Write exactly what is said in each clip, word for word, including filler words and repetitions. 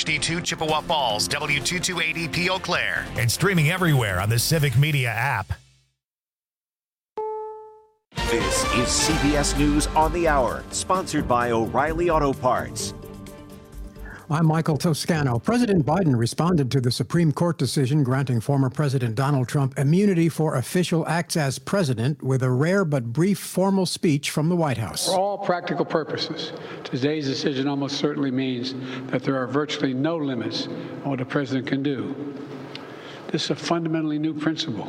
D two Chippewa Falls, W two two eight zero P Eau Claire, and streaming everywhere on the Civic Media app. This is C B S News on the Hour, sponsored by O'Reilly Auto Parts. I'm Michael Toscano. President Biden responded to the Supreme Court decision granting former President Donald Trump immunity for official acts as president with a rare but brief formal speech from the White House. For all practical purposes, today's decision almost certainly means that there are virtually no limits on what a president can do. This is a fundamentally new principle,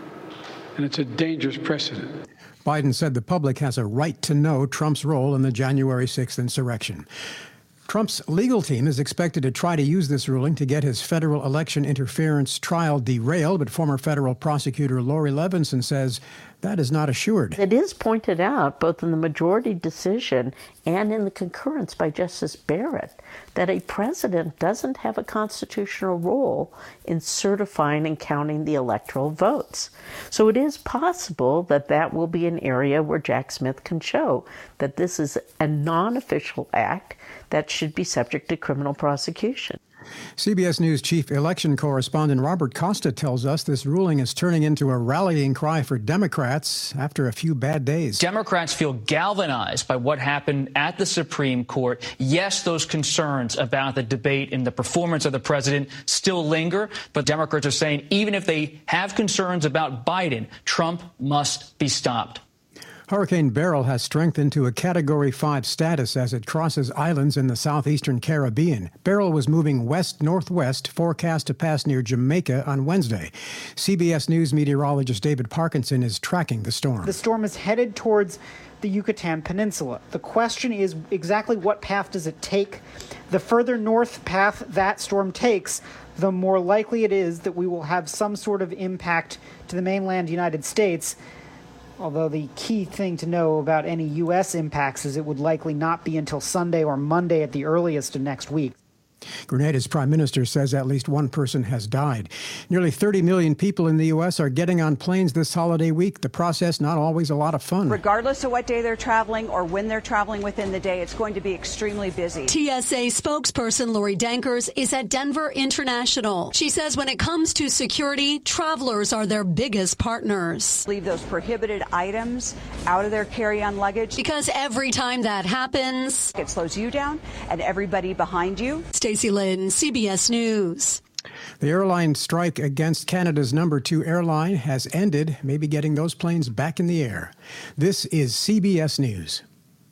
and it's a dangerous precedent. Biden said the public has a right to know Trump's role in the January sixth insurrection. Trump's legal team is expected to try to use this ruling to get his federal election interference trial derailed, but former federal prosecutor Lori Levinson says that is not assured. It is pointed out, both in the majority decision and in the concurrence by Justice Barrett, that a president doesn't have a constitutional role in certifying and counting the electoral votes. So it is possible that that will be an area where Jack Smith can show that this is a non-official act that should be subject to criminal prosecution. C B S News chief election correspondent Robert Costa tells us this ruling is turning into a rallying cry for Democrats after a few bad days. Democrats feel galvanized by what happened at the Supreme Court. Yes, those concerns about the debate and the performance of the president still linger, but Democrats are saying even if they have concerns about Biden, Trump must be stopped. Hurricane Beryl has strengthened to a Category five status as it crosses islands in the southeastern Caribbean. Beryl was moving west-northwest, forecast to pass near Jamaica on Wednesday. C B S News meteorologist David Parkinson is tracking the storm. The storm is headed towards the Yucatan Peninsula. The question is exactly what path does it take? The further north path that storm takes, the more likely it is that we will have some sort of impact to the mainland United States. Although the key thing to know about any U S impacts is it would likely not be until Sunday or Monday at the earliest of next week. Grenada's prime minister says at least one person has died. Nearly thirty million people in the U S are getting on planes this holiday week. The process not always a lot of fun. Regardless of what day they're traveling or when they're traveling within the day, it's going to be extremely busy. T S A spokesperson Lori Dankers is at Denver International. She says when it comes to security, travelers are their biggest partners. Leave those prohibited items out of their carry-on luggage. Because every time that happens, it slows you down and everybody behind you. Stacey Lynn, C B S News. The airline strike against Canada's number two airline has ended, maybe getting those planes back in the air. This is C B S News.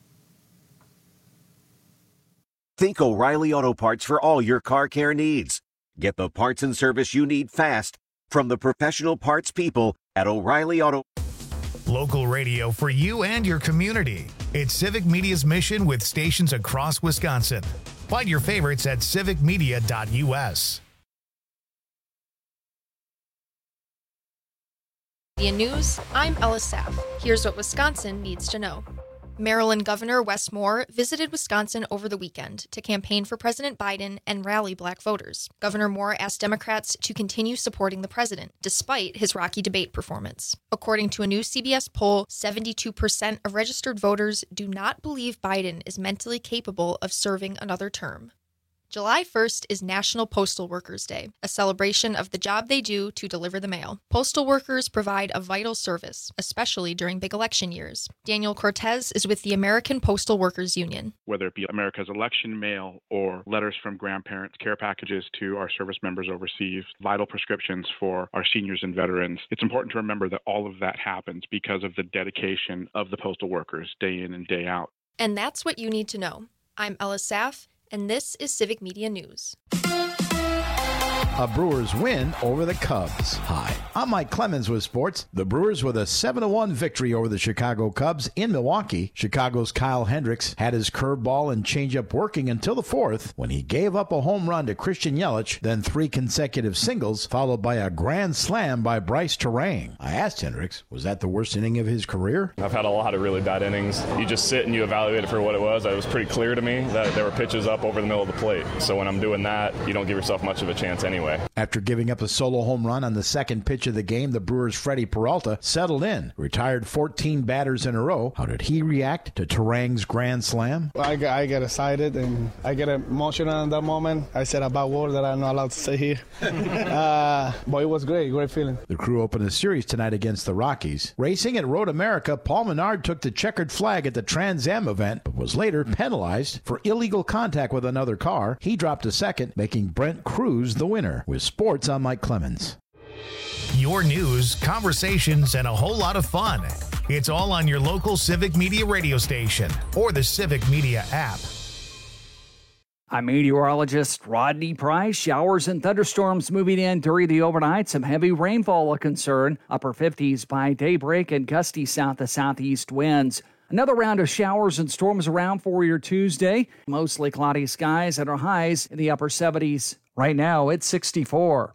Think O'Reilly Auto Parts for all your car care needs. Get the parts and service you need fast from the professional parts people at O'Reilly Auto. Local radio for you and your community. It's Civic Media's mission with stations across Wisconsin. Find your favorites at civic media dot U S. Media News, I'm Ella Sapp. Here's what Wisconsin needs to know. Maryland Governor Wes Moore visited Wisconsin over the weekend to campaign for President Biden and rally black voters. Governor Moore asked Democrats to continue supporting the president, despite his rocky debate performance. According to a new C B S poll, seventy-two percent of registered voters do not believe Biden is mentally capable of serving another term. July first is National Postal Workers Day, a celebration of the job they do to deliver the mail. Postal workers provide a vital service, especially during big election years. Daniel Cortez is with the American Postal Workers Union. Whether it be America's election mail or letters from grandparents, care packages to our service members overseas, vital prescriptions for our seniors and veterans, it's important to remember that all of that happens because of the dedication of the postal workers day in and day out. And that's what you need to know. I'm Ella Saff, and this is Civic Media News. A Brewers win over the Cubs. Hi, I'm Mike Clemens with sports. The Brewers with a seven to one victory over the Chicago Cubs in Milwaukee. Chicago's Kyle Hendricks had his curveball and changeup working until the fourth when he gave up a home run to Christian Yelich, then three consecutive singles, followed by a grand slam by Bryce Terang. I asked Hendricks, was that the worst inning of his career? I've had a lot of really bad innings. You just sit and you evaluate it for what it was. It was pretty clear to me that there were pitches up over the middle of the plate. So when I'm doing that, you don't give yourself much of a chance anyway. anyway. After giving up a solo home run on the second pitch of the game, the Brewers' Freddie Peralta settled in, retired fourteen batters in a row. How did he react to Turang's grand slam? I get, I get excited and I get emotional in that moment. I said a bad word that I'm not allowed to say here. uh, but it was great, great feeling. The Crew opened the series tonight against the Rockies. Racing at Road America, Paul Menard took the checkered flag at the Trans Am event, but was later penalized for illegal contact with another car. He dropped a second, making Brent Cruz the winner. With sports, I'm Mike Clemens. Your news, conversations, and a whole lot of fun. It's all on your local Civic Media radio station or the Civic Media app. I'm meteorologist Rodney Price. Showers and thunderstorms moving in during the overnight. Some heavy rainfall a concern. Upper fifties by daybreak and gusty south to southeast winds. Another round of showers and storms around for your Tuesday. Mostly cloudy skies and our highs in the upper seventies. Right now, it's sixty-four.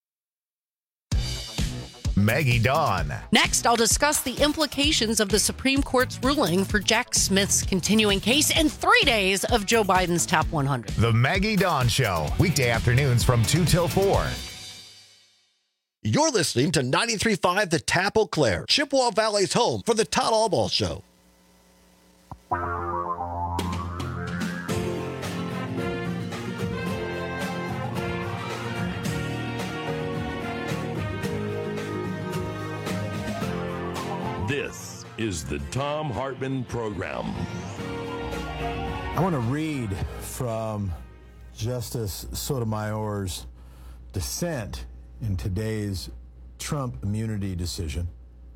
Maggie Dawn. Next, I'll discuss the implications of the Supreme Court's ruling for Jack Smith's continuing case and three days of Joe Biden's top one hundred. The Maggie Dawn Show, weekday afternoons from two till four. You're listening to ninety-three point five The Tap Eau Claire, Chippewa Valley's home for the Todd Albaugh Show. This is the Thom Hartmann Program. I want to read from Justice Sotomayor's dissent in today's Trump immunity decision.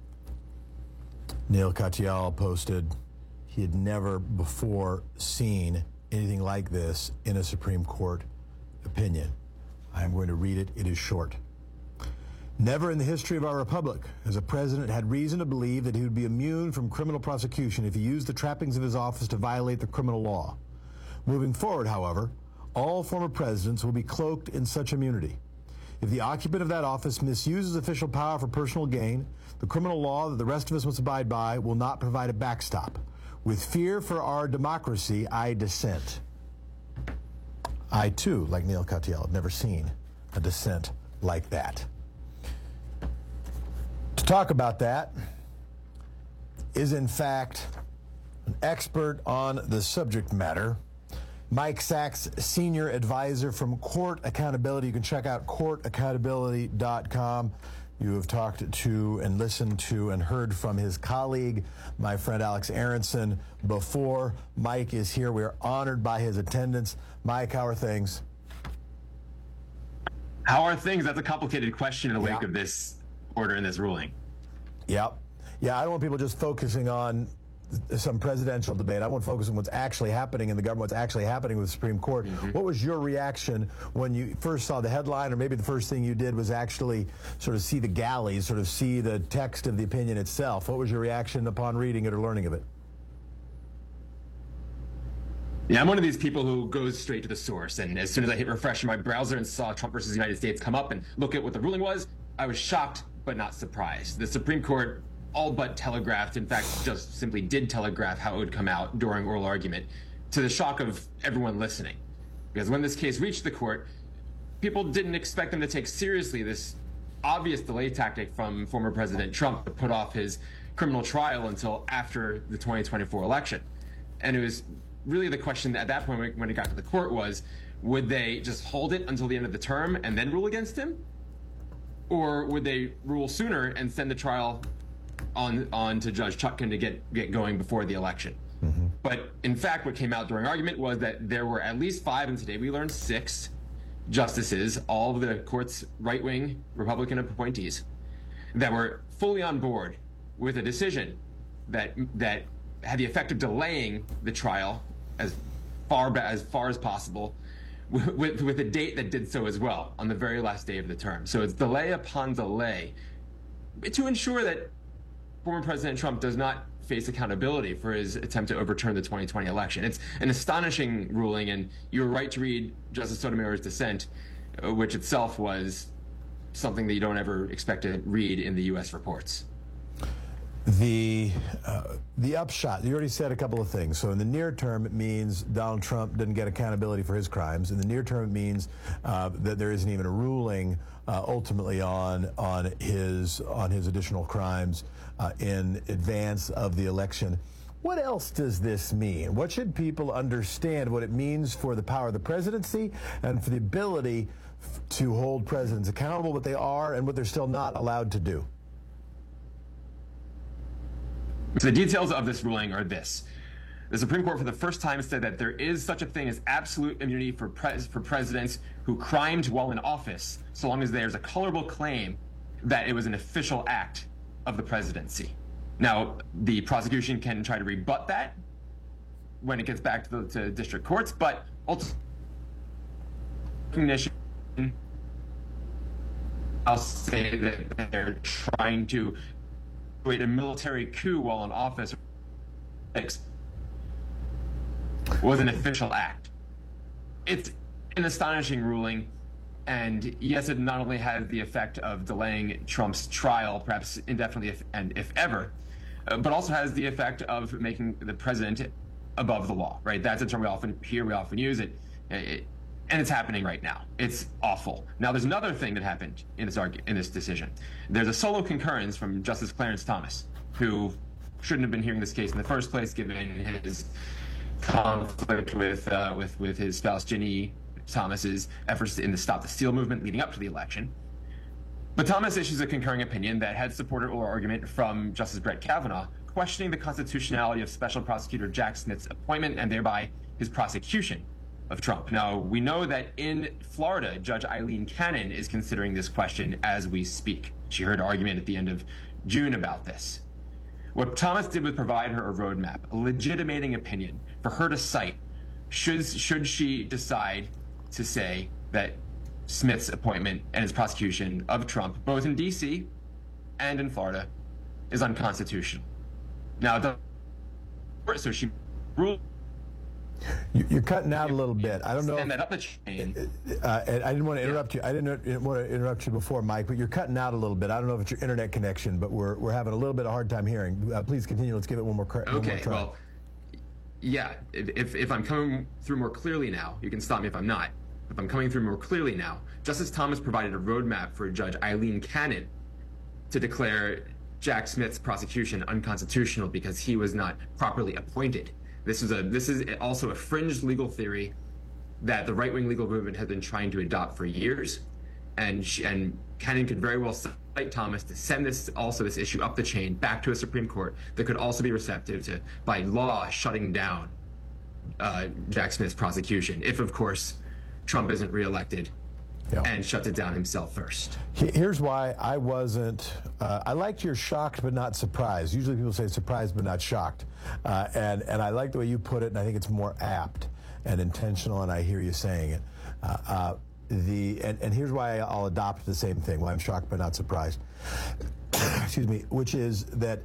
Neil Katyal posted he had never before seen anything like this in a Supreme Court opinion. I am going to read it. It is short. Never in the history of our republic has a president had reason to believe that he would be immune from criminal prosecution if he used the trappings of his office to violate the criminal law. Moving forward, however, all former presidents will be cloaked in such immunity. If the occupant of that office misuses official power for personal gain, the criminal law that the rest of us must abide by will not provide a backstop. With fear for our democracy, I dissent. I, too, like Neil Katyal, have never seen a dissent like that. To talk about that is, in fact, an expert on the subject matter, Mike Sachs, senior advisor from Court Accountability. You can check out court accountability dot com. You have talked to and listened to and heard from his colleague, my friend Alex Aronson, before. Mike is here. We are honored by his attendance. Mike, how are things? How are things? That's a complicated question in the wake Yeah. of this order in this ruling. Yep. Yeah, I don't want people just focusing on some presidential debate. I want to focus on what's actually happening in the government, what's actually happening with the Supreme Court. Mm-hmm. What was your reaction when you first saw the headline, or maybe the first thing you did was actually sort of see the galleys, sort of see the text of the opinion itself? What was your reaction upon reading it or learning of it? Yeah, I'm one of these people who goes straight to the source. And as soon as I hit refresh in my browser and saw Trump versus the United States come up and look at what the ruling was, I was shocked but not surprised. The Supreme Court all but telegraphed, in fact, just simply did telegraph how it would come out during oral argument, to the shock of everyone listening. Because when this case reached the court, people didn't expect them to take seriously this obvious delay tactic from former President Trump to put off his criminal trial until after the twenty twenty-four election. And it was really the question at that point when it got to the court was, would they just hold it until the end of the term and then rule against him? Or would they rule sooner and send the trial on on to Judge Chutkan to get, get going before the election? Mm-hmm. But in fact, what came out during argument was that there were at least five, and today we learned six justices, all of the court's right-wing Republican appointees, that were fully on board with a decision that that had the effect of delaying the trial as far as far as possible, with with a date that did so as well on the very last day of the term. So it's delay upon delay to ensure that former President Trump does not face accountability for his attempt to overturn the twenty twenty election. It's an astonishing ruling, and you were right to read Justice Sotomayor's dissent, which itself was something that you don't ever expect to read in the U S reports. The uh, the upshot, you already said a couple of things. So in the near term, it means Donald Trump didn't get accountability for his crimes. In the near term, it means uh, that there isn't even a ruling uh, ultimately on on his on his additional crimes uh, in advance of the election. What else does this mean? What should people understand what it means for the power of the presidency and for the ability f- to hold presidents accountable, what they are and what they're still not allowed to do? So the details of this ruling are this. The Supreme Court for the first time said that there is such a thing as absolute immunity for, pres- for presidents who crimed while in office, so long as there's a colorable claim that it was an official act of the presidency. Now, the prosecution can try to rebut that when it gets back to the to district courts, but ultimately, recognition, I'll say that they're trying to create a military coup while in office was an official act. It's an astonishing ruling, and yes, it not only had the effect of delaying Trump's trial, perhaps indefinitely, if, and if ever, uh, but also has the effect of making the president above the law, right? That's a term we often hear, we often use it, it and it's happening right now. It's awful. Now, there's another thing that happened in this argue, in this decision. There's a solo concurrence from Justice Clarence Thomas, who shouldn't have been hearing this case in the first place, given his conflict with uh, with with his spouse Ginny Thomas's efforts in the Stop the Steal movement leading up to the election. But Thomas issues a concurring opinion that had supported oral argument from Justice Brett Kavanaugh, questioning the constitutionality of Special Prosecutor Jack Smith's appointment and thereby his prosecution of Trump. Now, we know that in Florida, Judge Eileen Cannon is considering this question as we speak. She heard argument at the end of June about this. What Thomas did was provide her a roadmap, a legitimating opinion for her to cite should, should she decide to say that Smith's appointment and his prosecution of Trump, both in D C and in Florida, is unconstitutional. Now, the, so she ruled. You're cutting out a little bit. I don't know. Stand that up the chain. Uh, and I didn't want to interrupt yeah. you. I didn't want to interrupt you before, Mike, but you're cutting out a little bit. I don't know if it's your internet connection, but we're we're having a little bit of a hard time hearing. Uh, please continue. Let's give it one more, cra- okay, one more try. Well, yeah. If if I'm coming through more clearly now, you can stop me if I'm not. If I'm coming through more clearly now, Justice Thomas provided a roadmap for Judge Eileen Cannon to declare Jack Smith's prosecution unconstitutional because he was not properly appointed. This is a this is also a fringe legal theory that the right-wing legal movement has been trying to adopt for years, and she, and Cannon could very well cite Thomas to send this also this issue up the chain back to a Supreme Court that could also be receptive to, by law, shutting down uh, Jack Smith's prosecution, if of course Trump isn't reelected. Yeah. And shuts it down himself first. Here's why I wasn't, uh, I liked your shocked but not surprised. Usually people say surprised but not shocked. Uh, and, and I like the way you put it, and I think it's more apt and intentional, and I hear you saying it. Uh, uh, the and, and here's why I'll adopt the same thing, why I'm shocked but not surprised. Excuse me, which is that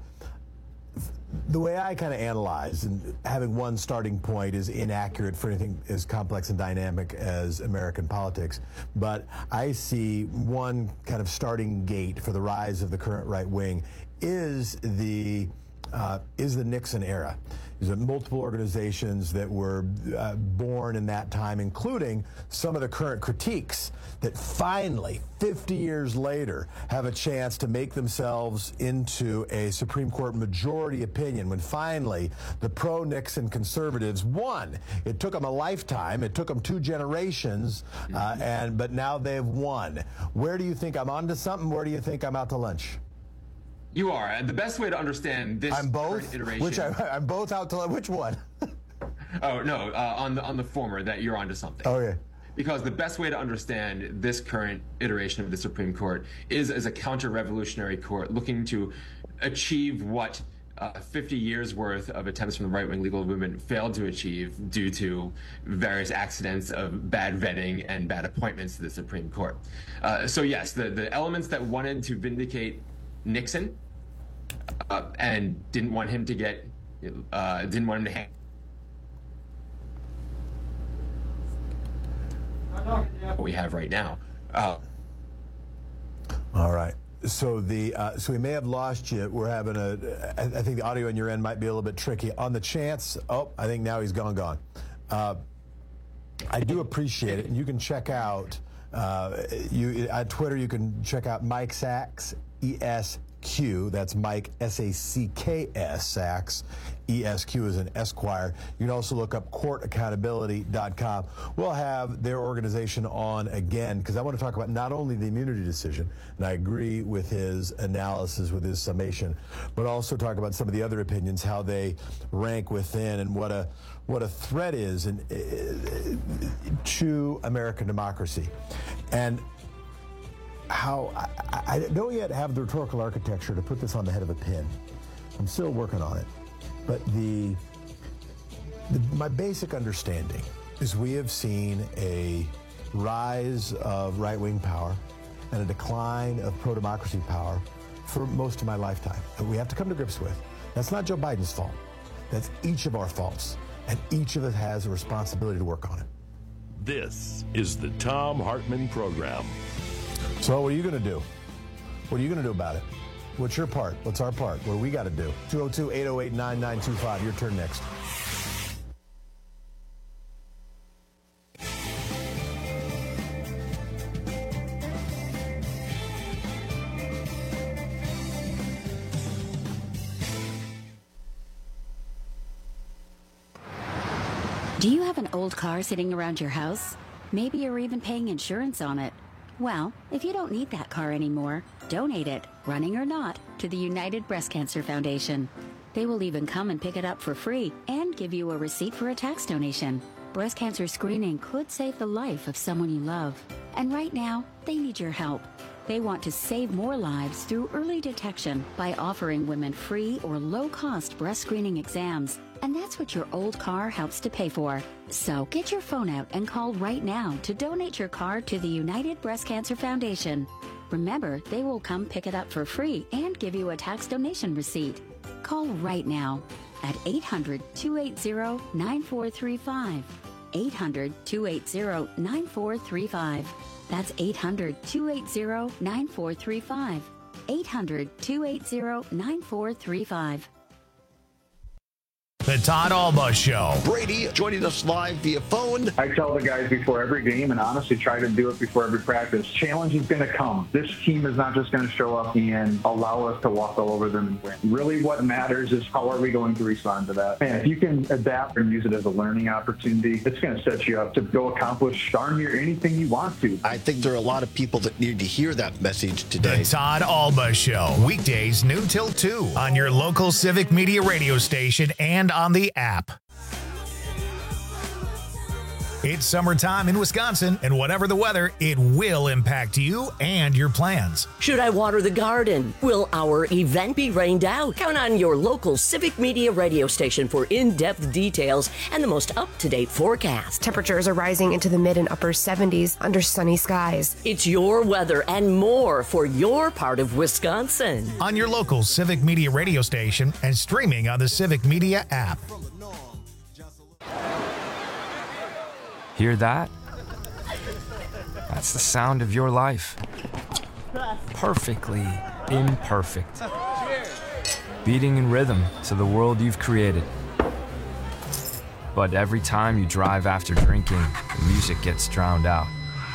the way I kind of analyze, and having one starting point is inaccurate for anything as complex and dynamic as American politics, but I see one kind of starting gate for the rise of the current right wing is the uh, is the Nixon era. There's multiple organizations that were uh, born in that time, including some of the current critiques that finally, fifty years later, have a chance to make themselves into a Supreme Court majority opinion when finally the pro-Nixon conservatives won. It took them a lifetime. It took them two generations, uh, and but now they've won. Where do you think I'm onto something? Where do you think I'm out to lunch? You are. And the best way to understand this I'm both, iteration... Which I, I'm both out to lunch. Which one? oh, no, uh, on the on the former, that you're onto something. Oh, yeah. Because the best way to understand this current iteration of the Supreme Court is as a counter-revolutionary court looking to achieve what uh, fifty years worth of attempts from the right-wing legal movement failed to achieve due to various accidents of bad vetting and bad appointments to the Supreme Court. Uh, so yes, the, the elements that wanted to vindicate Nixon uh, and didn't want him to get, uh, didn't want him to hang. What we have right now. Uh, All right. So the uh, so we may have lost you. We're having a. I, I think the audio on your end might be a little bit tricky. On the chance, oh, I think now he's gone, gone. Uh, I do appreciate it, and you can check out uh, you at Twitter. You can check out Mike Sacks, E S Q. That's Mike S A C K S Sacks. E S Q is an Esquire. You can also look up court accountability dot com. We'll have their organization on again because I want to talk about not only the immunity decision, and I agree with his analysis, with his summation, but also talk about some of the other opinions, how they rank within, and what a what a threat is in, uh, to American democracy. And how I, I don't yet have the rhetorical architecture to put this on the head of a pin. I'm still working on it. But the, the my basic understanding is we have seen a rise of right-wing power and a decline of pro-democracy power for most of my lifetime. And we have to come to grips with. That's not Joe Biden's fault. That's each of our faults. And each of us has a responsibility to work on it. This is the Thom Hartmann Program. So what are you going to do? What are you going to do about it? What's your part? What's our part? What do we got to do? two oh two, eight oh eight, nine nine two five. Your turn next. Do you have an old car sitting around your house? Maybe you're even paying insurance on it. Well, if you don't need that car anymore, donate it, running or not, to the United Breast Cancer Foundation. They will even come and pick it up for free and give you a receipt for a tax donation. Breast cancer screening could save the life of someone you love. And right now, they need your help. They want to save more lives through early detection by offering women free or low-cost breast screening exams. And that's what your old car helps to pay for. So get your phone out and call right now to donate your car to the United Breast Cancer Foundation. Remember, they will come pick it up for free and give you a tax donation receipt. Call right now at eight hundred, two eight zero, nine four three five. eight hundred, two eight zero, nine four three five. That's eight hundred, two eight zero, nine four three five. eight hundred, two eight zero, nine four three five. The Todd Alba Show. Brady joining us live via phone. I tell the guys before every game, and honestly try to do it before every practice, challenge is going to come. This team is not just going to show up and allow us to walk all over them and win. Really what matters is how are we going to respond to that. And if you can adapt and use it as a learning opportunity, it's going to set you up to go accomplish darn near anything you want to. I think there are a lot of people that need to hear that message today. The Todd Alba Show. Weekdays noon till two on your local Civic Media radio station and on the app. It's summertime in Wisconsin, and whatever the weather, it will impact you and your plans. Should I water the garden? Will our event be rained out? Count on your local Civic Media radio station for in-depth details and the most up-to-date forecast. Temperatures are rising into the mid and upper seventies under sunny skies. It's your weather and more for your part of Wisconsin. On your local Civic Media radio station and streaming on the Civic Media app. Hear that? That's the sound of your life. Perfectly imperfect. Beating in rhythm to the world you've created. But every time you drive after drinking, the music gets drowned out.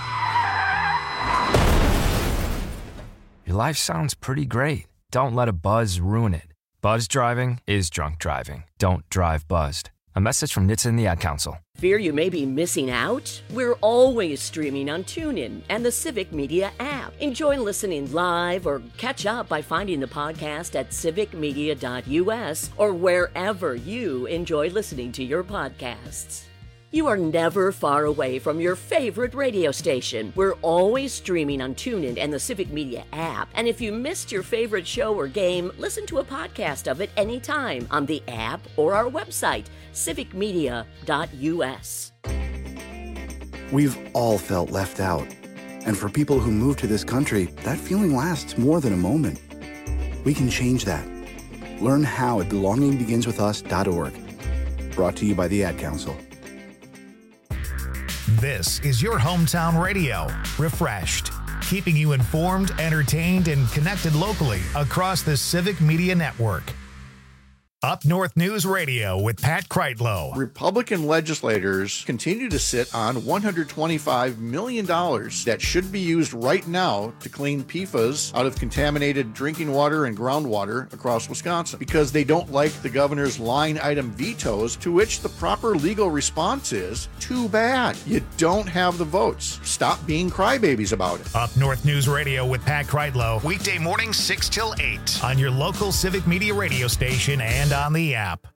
Your life sounds pretty great. Don't let a buzz ruin it. Buzz driving is drunk driving. Don't drive buzzed. A message from N H T S A and the Ad Council. Fear you may be missing out? We're always streaming on TuneIn and the Civic Media app. Enjoy listening live or catch up by finding the podcast at civic media dot u s or wherever you enjoy listening to your podcasts. You are never far away from your favorite radio station. We're always streaming on TuneIn and the Civic Media app. And if you missed your favorite show or game, listen to a podcast of it anytime on the app or our website, civic media dot u s. We've all felt left out. And for people who move to this country, that feeling lasts more than a moment. We can change that. Learn how at belonging begins with us dot org. Brought to you by the Ad Council. This is your hometown radio, refreshed. keeping you informed, entertained, and connected locally across the Civic Media Network. Up North News Radio with Pat Kreitlow. Republican legislators continue to sit on one hundred twenty-five million dollars that should be used right now to clean P F A S out of contaminated drinking water and groundwater across Wisconsin because they don't like the governor's line item vetoes, to which the proper legal response is, too bad. You don't have the votes. Stop being crybabies about it. Up North News Radio with Pat Kreitlow, weekday mornings six till eight on your local Civic Media radio station and on the app.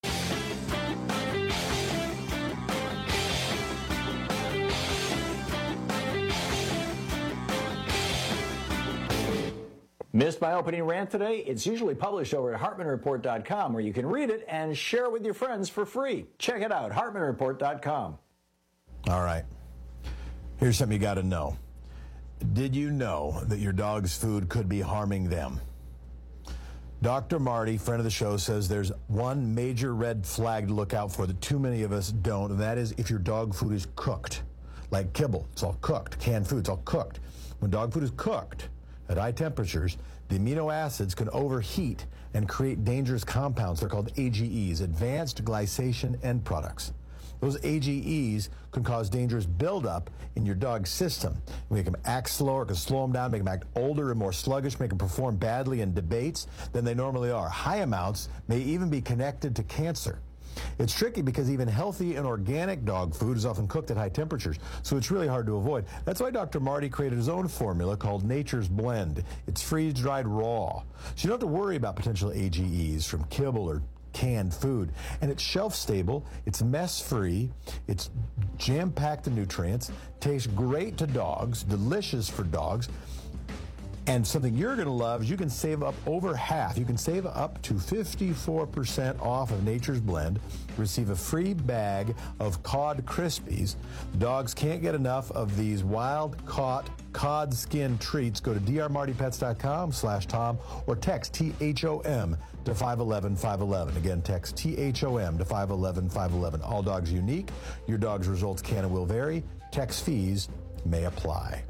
Missed my opening rant today? It's usually published over at Hartman Report dot com, where you can read it and share it with your friends for free. Check it out, Hartman Report dot com. All right. Here's something you got to know. Did you know that your dog's food could be harming them? Doctor Marty, friend of the show, says there's one major red flag to look out for that too many of us don't, and that is if your dog food is cooked. Like kibble, it's all cooked. Canned food, it's all cooked. When dog food is cooked at high temperatures, the amino acids can overheat and create dangerous compounds. They're called A G Es, advanced glycation end products. Those A G Es can cause dangerous buildup in your dog's system. Make them act slower, can slow them down, make them act older and more sluggish, make them perform badly in debates than they normally are. High amounts may even be connected to cancer. It's tricky because even healthy and organic dog food is often cooked at high temperatures, so it's really hard to avoid. That's why Doctor Marty created his own formula called Nature's Blend. It's freeze-dried raw, so you don't have to worry about potential A G Es from kibble or canned food. And it's shelf-stable, it's mess-free, it's jam-packed in nutrients, tastes great to dogs, delicious for dogs. And something you're going to love is you can save up over half. You can save up to fifty-four percent off of Nature's Blend. Receive a free bag of Cod Krispies. Dogs can't get enough of these wild-caught cod skin treats. Go to d r marty pets dot com slash Tom or text T H O M to five one one five one one. Again, text T H O M to five one one five one one. All dogs unique. Your dog's results can and will vary. Text fees may apply.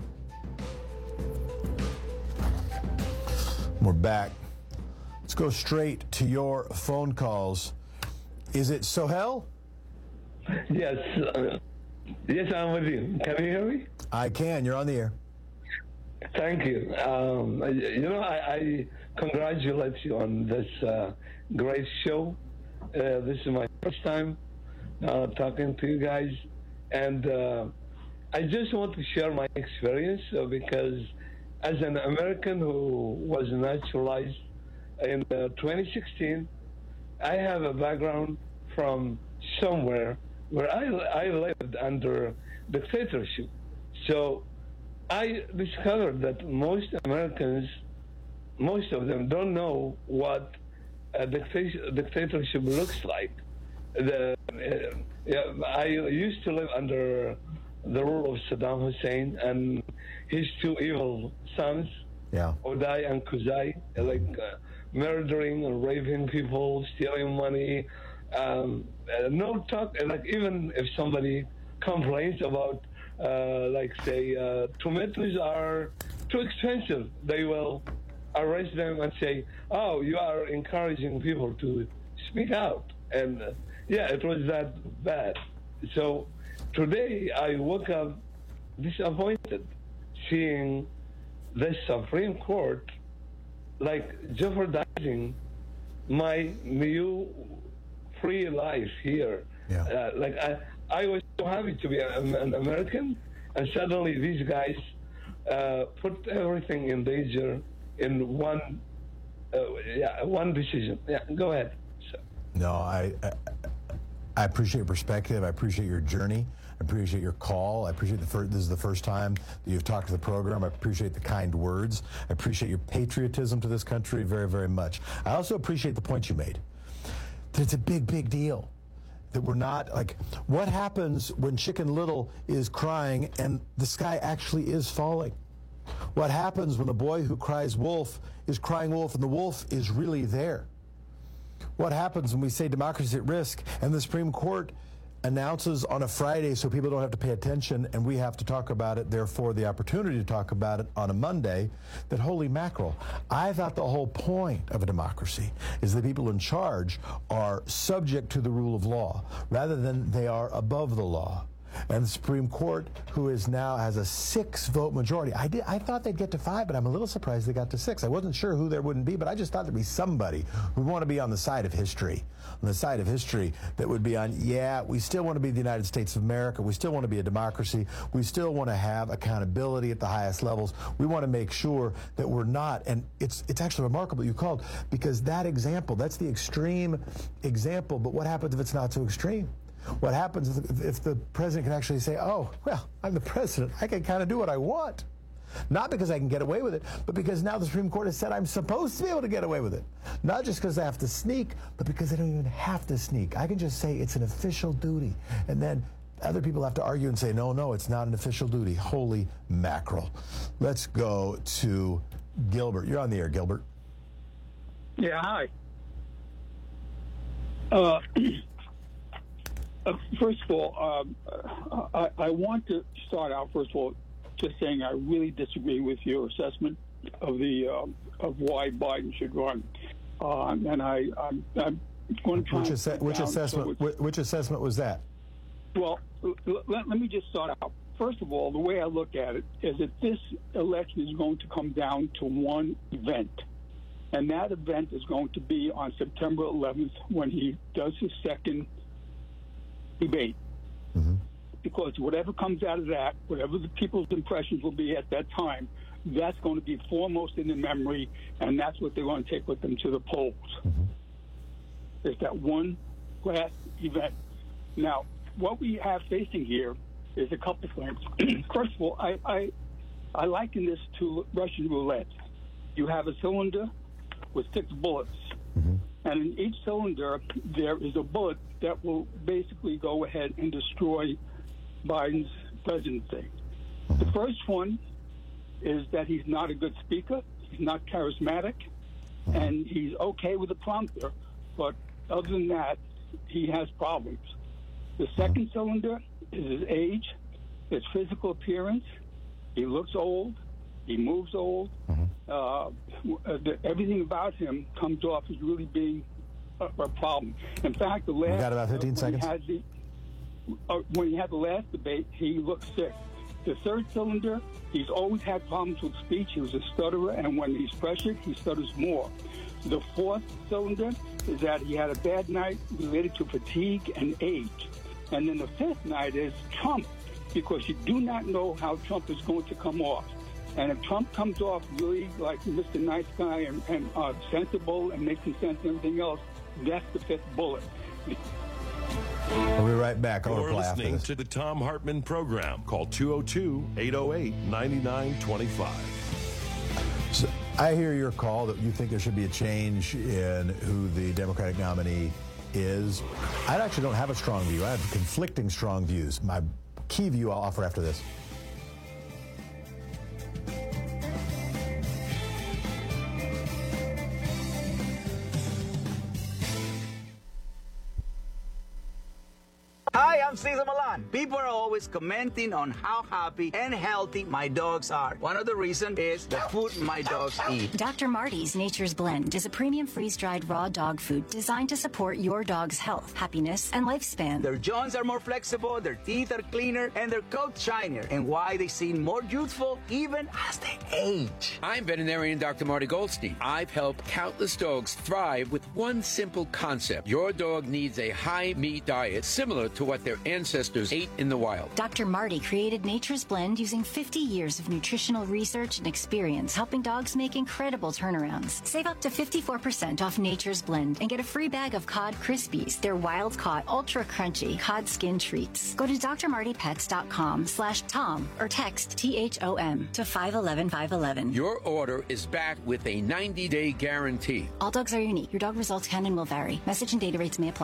We're back. Let's go straight to your phone calls. Is it Sohel? Yes. Uh, yes, I'm with you. Can you hear me? I can. You're on the air. Thank you. Um, you know, I, I congratulate you on this uh, great show. Uh, this is my first time uh, talking to you guys. And uh, I just want to share my experience uh, because as an American who was naturalized in uh, twenty sixteen, I have a background from somewhere where I, I lived under dictatorship. So I discovered that most Americans, most of them don't know what a dicta- dictatorship looks like. The, uh, yeah, I used to live under the rule of Saddam Hussein and his two evil sons, yeah. Uday and Qusay, like uh, murdering and raping people, stealing money. Um, uh, no talk, like even if somebody complains about, uh, like say, uh, tomatoes are too expensive, they will arrest them and say, oh, you are encouraging people to speak out. And uh, yeah, it was that bad. So today I woke up disappointed seeing the Supreme Court like jeopardizing my new free life here. Yeah. Uh, like I, I was so happy to be a, an American, and suddenly these guys uh, put everything in danger in one, uh, yeah, one decision. Yeah, go ahead. So. No, I, I I appreciate your perspective. I appreciate your journey. I appreciate your call. I appreciate the first, this is the first time that you've talked to the program. I appreciate the kind words. I appreciate your patriotism to this country very, very much. I also appreciate the point you made. That it's a big, big deal. That we're not, like, what happens when Chicken Little is crying and the sky actually is falling? What happens when the boy who cries wolf is crying wolf and the wolf is really there? What happens when we say democracy at risk and the Supreme Court announces on a Friday so people don't have to pay attention and we have to talk about it, therefore the opportunity to talk about it on a Monday, that holy mackerel. I thought the whole point of a democracy is that people in charge are subject to the rule of law rather than they are above the law. And the Supreme Court, who is now has a six-vote majority. I did. I thought they'd get to five, but I'm a little surprised they got to six. I wasn't sure who there wouldn't be, but I just thought there'd be somebody who would want to be on the side of history, on the side of history that would be on, yeah, we still want to be the United States of America. We still want to be a democracy. We still want to have accountability at the highest levels. We want to make sure that we're not, and it's it's actually remarkable you called, because that example, that's the extreme example, but what happens if it's not so extreme? What happens if, if the president can actually say, oh, well, I'm the president. I can kind of do what I want. Not because I can get away with it, but because now the Supreme Court has said I'm supposed to be able to get away with it. Not just because I have to sneak, but because I don't even have to sneak. I can just say it's an official duty. And then other people have to argue and say, no, no, it's not an official duty. Holy mackerel. Let's go to Gilbert. You're on the air, Gilbert. Yeah, hi. Uh... Uh, first of all, um, I, I want to start out, first of all, just saying I really disagree with your assessment of the um, of why Biden should run. Uh, and I, I'm, I'm going to try which, and asse- which assessment? So which assessment was that? Well, let, let me just start out. First of all, the way I look at it is that this election is going to come down to one event. And that event is going to be on September eleventh when he does his second debate. Mm-hmm. Because whatever comes out of that, whatever the people's impressions will be at that time, that's going to be foremost in the memory, and that's what they're going to take with them to the polls. Mm-hmm. There's that one last event. Now, what we have facing here is a couple things. First of all, I, I I liken this to Russian roulette. You have a cylinder with six bullets. Mm-hmm. And in each cylinder, there is a bullet that will basically go ahead and destroy Biden's presidency. The first one is that he's not a good speaker, he's not charismatic, and he's okay with the prompter, but other than that, he has problems. The second cylinder is his age, his physical appearance. He looks old, he moves old. Mm-hmm. Uh, the, everything about him comes off as really being a, a problem. In fact, the last you got about fifteen uh, seconds. He had the, uh, when he had the last debate, he looked sick. The third cylinder, he's always had problems with speech. He was a stutterer, and when he's pressured, he stutters more. The fourth cylinder is that he had a bad night related to fatigue and age. And then the fifth night is Trump, because you do not know how Trump is going to come off. And if Trump comes off really like Mister Nice Guy and, and uh, sensible and making sense and everything else, that's the fifth bullet. We'll be right back. You're listening to the Thom Hartmann Program. Call two oh two, eight oh eight, nine nine two five. So I hear your call that you think there should be a change in who the Democratic nominee is. I actually don't have a strong view. I have conflicting strong views. My key view I'll offer after this. Hi, I'm Cesar Milan. People are always commenting on how happy and healthy my dogs are. One of the reasons is the food my dogs eat. Doctor Marty's Nature's Blend is a premium freeze-dried raw dog food designed to support your dog's health, happiness, and lifespan. Their joints are more flexible, their teeth are cleaner, and their coats shinier. And why they seem more youthful even as they age. I'm veterinarian Doctor Marty Goldstein. I've helped countless dogs thrive with one simple concept. Your dog needs a high-meat diet similar to what their ancestors ate in the wild. Doctor Marty created Nature's Blend using fifty years of nutritional research and experience, helping dogs make incredible turnarounds. Save up to fifty-four percent off Nature's Blend and get a free bag of Cod Krispies, their wild-caught, ultra-crunchy cod skin treats. Go to drmartypets.com slash Tom or text T H O M to five one one five one one. Your order is backed with a ninety-day guarantee. All dogs are unique. Your dog results can and will vary. Message and data rates may apply.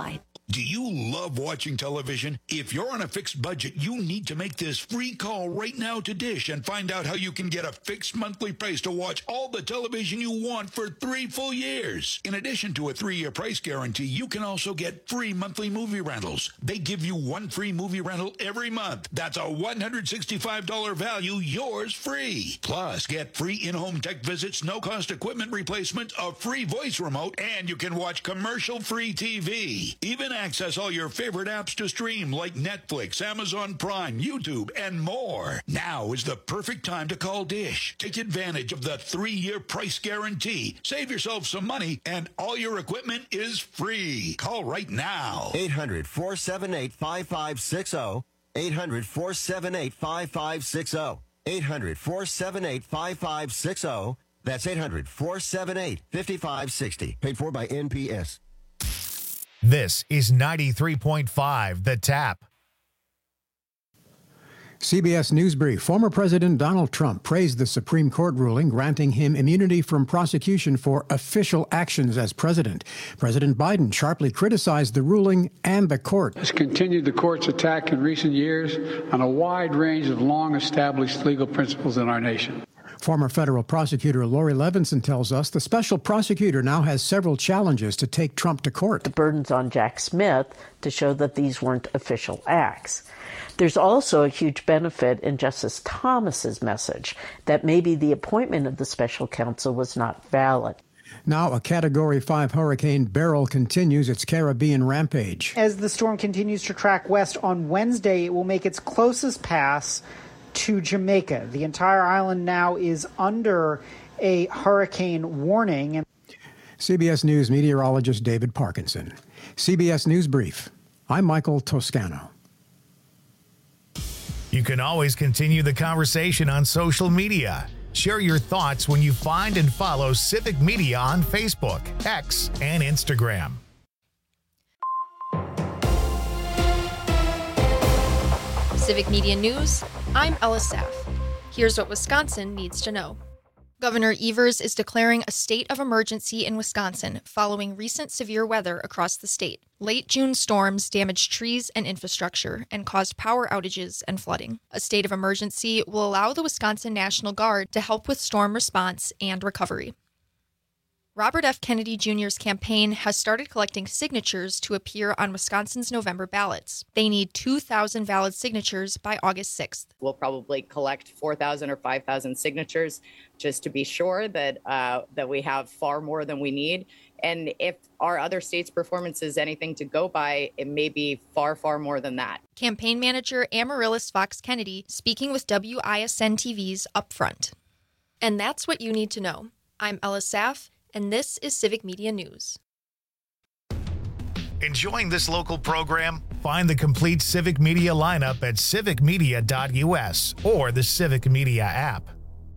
Do you love watching television? If you're on a fixed budget, you need to make this free call right now to Dish and find out how you can get a fixed monthly price to watch all the television you want for three full years. In addition to a three-year price guarantee, you can also get free monthly movie rentals. They give you one free movie rental every month. That's a one hundred sixty-five dollars value, yours free. Plus, get free in-home tech visits, no-cost equipment replacement, a free voice remote, and you can watch commercial-free T V. Even access all your favorite apps to stream like Netflix, Amazon Prime, YouTube, and more. Now is the perfect time to call Dish. Take advantage of the three-year price guarantee. Save yourself some money, and all your equipment is free. Call right now. eight hundred, four seven eight, five five six zero. eight hundred, four seven eight, five five six zero. eight hundred, four seven eight, five five six zero. That's eight hundred, four seven eight, five five six zero. Paid for by N P S. This is ninety-three point five The Tap. C B S News Brief. Former President Donald Trump praised the Supreme Court ruling granting him immunity from prosecution for official actions as president. President Biden sharply criticized the ruling and the court. Has continued the court's attack in recent years on a wide range of long-established legal principles in our nation. Former federal prosecutor Lori Levinson tells us the special prosecutor now has several challenges to take Trump to court. The burden's on Jack Smith to show that these weren't official acts. There's also a huge benefit in Justice Thomas's message that maybe the appointment of the special counsel was not valid. Now a Category five hurricane, Beryl, continues its Caribbean rampage. As the storm continues to track west on Wednesday, it will make its closest pass to Jamaica. The entire island now is under a hurricane warning. C B S News meteorologist David Parkinson. C B S News Brief. I'm Michael Toscano. You can always continue the conversation on social media. Share your thoughts when you find and follow Civic Media on Facebook, X, and Instagram. Civic Media News, I'm Ella Saff. Here's what Wisconsin needs to know. Governor Evers is declaring a state of emergency in Wisconsin following recent severe weather across the state. Late June storms damaged trees and infrastructure and caused power outages and flooding. A state of emergency will allow the Wisconsin National Guard to help with storm response and recovery. Robert F. Kennedy Junior's campaign has started collecting signatures to appear on Wisconsin's November ballots. They need two thousand valid signatures by August sixth. We'll probably collect four thousand or five thousand signatures just to be sure that uh, that we have far more than we need. And if our other states' performance is anything to go by, it may be far, far more than that. Campaign manager Amaryllis Fox Kennedy speaking with W I S N T V's Upfront. And that's what you need to know. I'm Ella Saff, and this is Civic Media News. Enjoying this local program? Find the complete Civic Media lineup at civic media dot u s or the Civic Media app.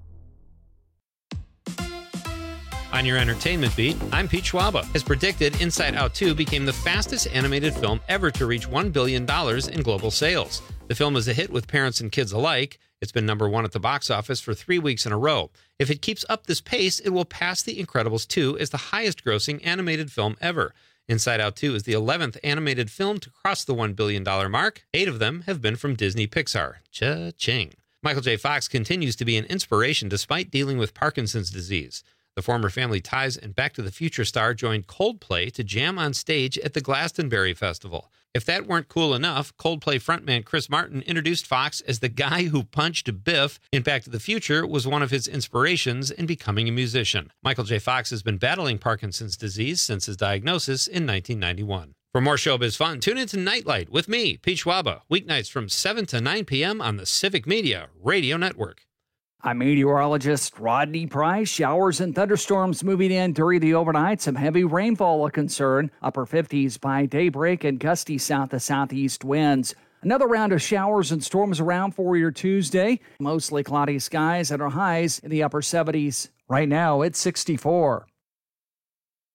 On your entertainment beat, I'm Pete Schwaba. As predicted, Inside Out two became the fastest animated film ever to reach one billion dollars in global sales. The film is a hit with parents and kids alike. It's been number one at the box office for three weeks in a row. If it keeps up this pace, it will pass The Incredibles two as the highest-grossing animated film ever. Inside Out two is the eleventh animated film to cross the one billion dollars mark. Eight of them have been from Disney Pixar. Cha-ching. Michael J. Fox continues to be an inspiration despite dealing with Parkinson's disease. The former Family Ties and Back to the Future star joined Coldplay to jam on stage at the Glastonbury Festival. If that weren't cool enough, Coldplay frontman Chris Martin introduced Fox as the guy who punched Biff in Back to the Future was one of his inspirations in becoming a musician. Michael J. Fox has been battling Parkinson's disease since his diagnosis in nineteen ninety-one. For more showbiz fun, tune into Nightlight with me, Pete Schwaba, weeknights from seven to nine p.m. on the Civic Media Radio Network. I'm meteorologist Rodney Price. Showers and thunderstorms moving in during the overnight. Some heavy rainfall a concern. Upper fifties by daybreak and gusty south to southeast winds. Another round of showers and storms around for your Tuesday. Mostly cloudy skies and our highs in the upper seventies. Right now, it's sixty-four.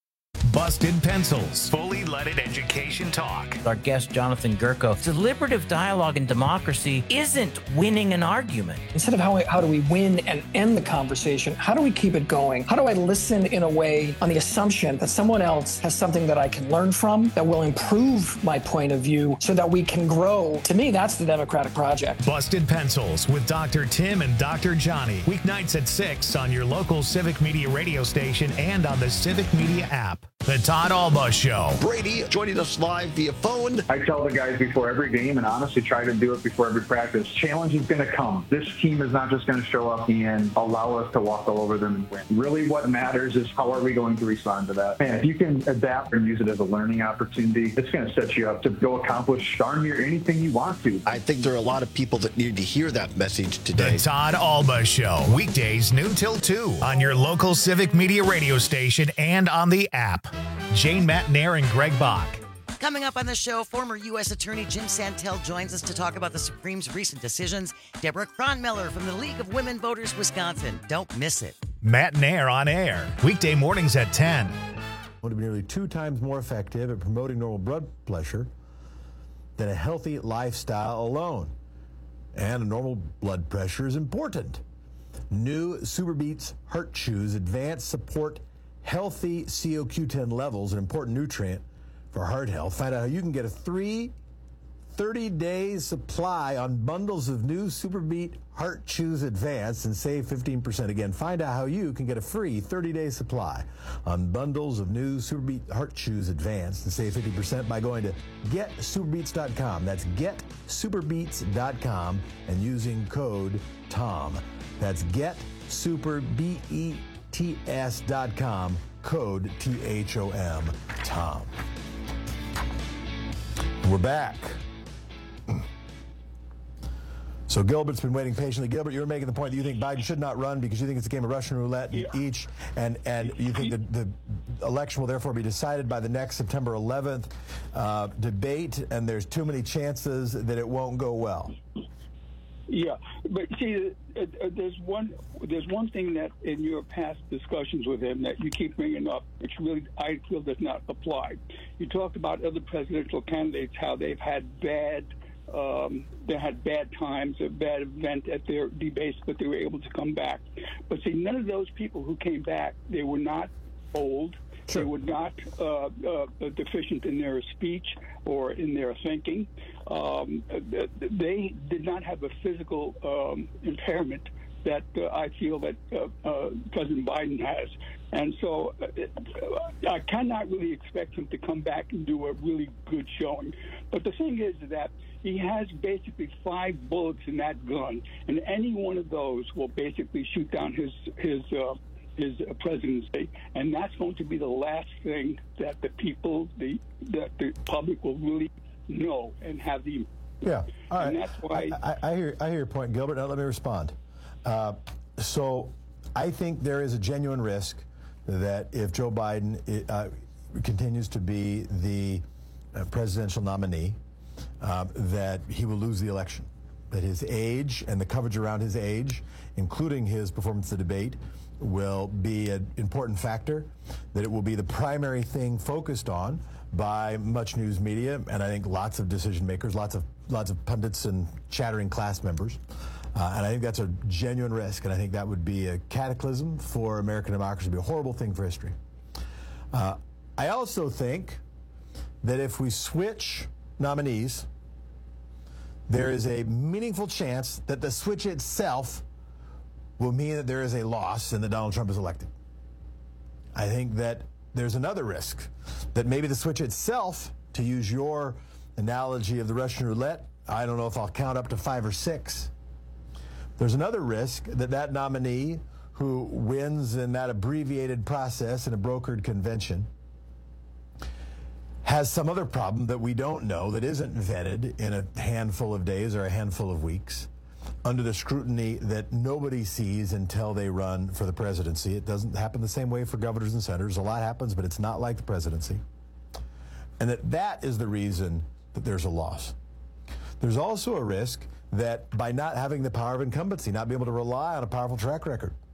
Busted Pencils, fully leaded education talk. Our guest, Jonathan Gerko, deliberative dialogue in democracy isn't winning an argument. Instead of how, how do we win and end the conversation, how do we keep it going? How do I listen in a way on the assumption that someone else has something that I can learn from, that will improve my point of view so that we can grow? To me, that's the democratic project. Busted Pencils with Doctor Tim and Doctor Johnny. Weeknights at six on your local Civic Media radio station and on the Civic Media app. The Todd Alba Show. Brady joining us live via phone. I tell the guys before every game, and honestly try to do it before every practice, challenge is going to come. This team is not just going to show up and allow us to walk all over them and win. Really what matters is how are we going to respond to that. And if you can adapt and use it as a learning opportunity, it's going to set you up to go accomplish darn near anything you want to. I think there are a lot of people that need to hear that message today. The Todd Alba Show. Weekdays noon till two on your local Civic Media radio station and on the app. Jane Matnair and Greg Bach. Coming up on the show, former U S Attorney Jim Santel joins us to talk about the Supreme's recent decisions. Deborah Cronmiller from the League of Women Voters Wisconsin. Don't miss it. Matnair on air. Weekday mornings at ten. Would be nearly two times more effective at promoting normal blood pressure than a healthy lifestyle alone. And a normal blood pressure is important. New Superbeats Heart Chews Advanced Support Healthy C O Q ten levels, an important nutrient for heart health. Find out how you can get a free thirty-day supply on bundles of new Superbeat Heart Chews Advanced and save fifteen percent. Again, find out how you can get a free thirty-day supply on bundles of new Superbeat Heart Chews Advanced and save fifty percent by going to get superbeats dot com. That's get superbeats dot com and using code TOM. That's get super B E T S dot com, code T H O M, Tom. We're back. So Gilbert's been waiting patiently. Gilbert, you were making the point that you think Biden should not run because you think it's a game of Russian roulette yeah. each, and, and you think that the election will therefore be decided by the next September eleventh uh, debate, and there's too many chances that it won't go well. Yeah, but see, uh, uh, there's one there's one thing that in your past discussions with him that you keep bringing up, which really I feel does not apply. You talked about other presidential candidates, how they've had bad um, they had bad times, a bad event at their debates, but they were able to come back. But see, none of those people who came back, they were not old. Sure. They were not uh, uh, deficient in their speech or in their thinking. Um, they did not have a physical um, impairment that uh, I feel that uh, uh, President Biden has. And so uh, I cannot really expect him to come back and do a really good showing. But the thing is that he has basically five bullets in that gun, and any one of those will basically shoot down his his uh, his presidency, and that's going to be the last thing that the people, the that the public will really know and have the. Yeah, all right. And that's why I, I, I hear I hear your point, Gilbert. Now let me respond. Uh, so I think there is a genuine risk that if Joe Biden uh, continues to be the uh, presidential nominee, uh, that he will lose the election. That his age and the coverage around his age, including his performance in the debate, will be an important factor, that it will be the primary thing focused on by much news media, and I think lots of decision makers, lots of lots of pundits and chattering class members. Uh, and I think that's a genuine risk, and I think that would be a cataclysm for American democracy, be a horrible thing for history. Uh, I also think that if we switch nominees, there is a meaningful chance that the switch itself will mean that there is a loss and that Donald Trump is elected. I think that there's another risk, that maybe the switch itself, to use your analogy of the Russian roulette, I don't know if I'll count up to five or six. There's another risk that that nominee who wins in that abbreviated process in a brokered convention has some other problem that we don't know, that isn't vetted in a handful of days or a handful of weeks, under the scrutiny that nobody sees until they run for the presidency. It doesn't happen the same way for governors and senators. A lot happens, but it's not like the presidency. And that that is the reason that there's a loss. There's also a risk that by not having the power of incumbency, not being able to rely on a powerful track record,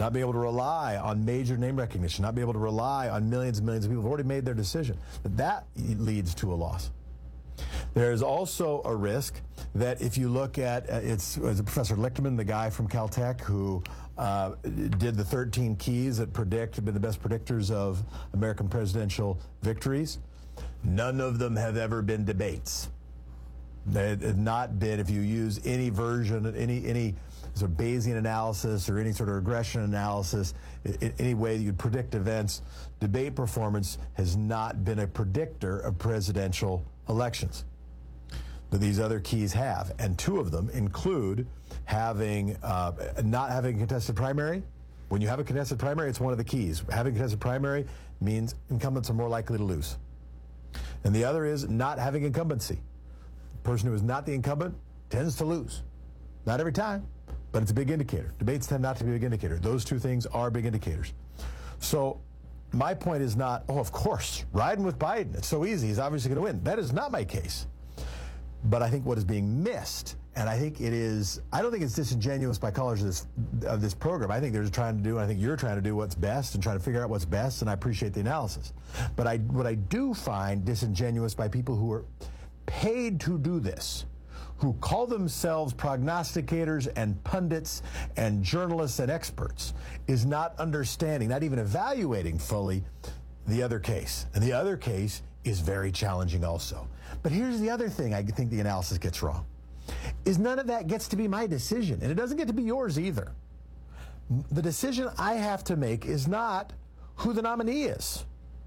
not being able to rely on major name recognition, not being able to rely on millions and millions of people who've already made their decision. But that leads to a loss. There's also a risk that if you look at, uh, it's, it's Professor Lichterman, the guy from Caltech who uh, did the thirteen keys that predict, have been the best predictors of American presidential victories. None of them have ever been debates. They have not been, if you use any version, any any sort of Bayesian analysis or any sort of regression analysis, in any way that you'd predict events, debate performance has not been a predictor of presidential elections. But these other keys have, and two of them include having uh, not having a contested primary. When you have a contested primary, it's one of the keys. Having a contested primary means incumbents are more likely to lose. And the other is not having incumbency. The person who is not the incumbent tends to lose. Not every time, but it's a big indicator. Debates tend not to be a big indicator. Those two things are big indicators. So my point is not, oh, of course, riding with Biden, it's so easy, he's obviously going to win. That is not my case. But I think what is being missed, and I think it is, I don't think it's disingenuous by callers of this, of this program. I think they're trying to do, and I think you're trying to do what's best and trying to figure out what's best, and I appreciate the analysis. But I, what I do find disingenuous by people who are paid to do this, who call themselves prognosticators and pundits and journalists and experts, is not understanding, not even evaluating fully the other case. And the other case is very challenging also. But here's the other thing I think the analysis gets wrong, is none of that gets to be my decision, and it doesn't get to be yours either. The decision I have to make is not who the nominee is.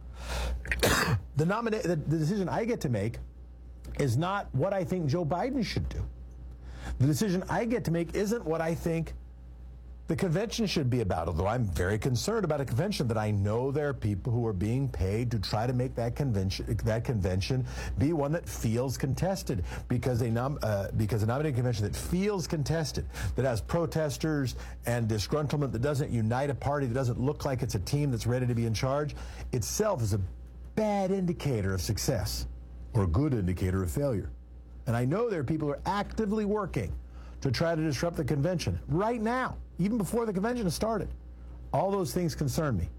the, nomina- the, the decision I get to make is not what I think Joe Biden should do. The decision I get to make isn't what I think the convention should be about, although I'm very concerned about a convention that I know there are people who are being paid to try to make that convention that convention be one that feels contested, because a nom- uh, because a nominating convention that feels contested, that has protesters and disgruntlement, that doesn't unite a party, that doesn't look like it's a team that's ready to be in charge, itself is a bad indicator of success or a good indicator of failure. And I know there are people who are actively working to try to disrupt the convention right now, even before the convention has started. All those things concern me.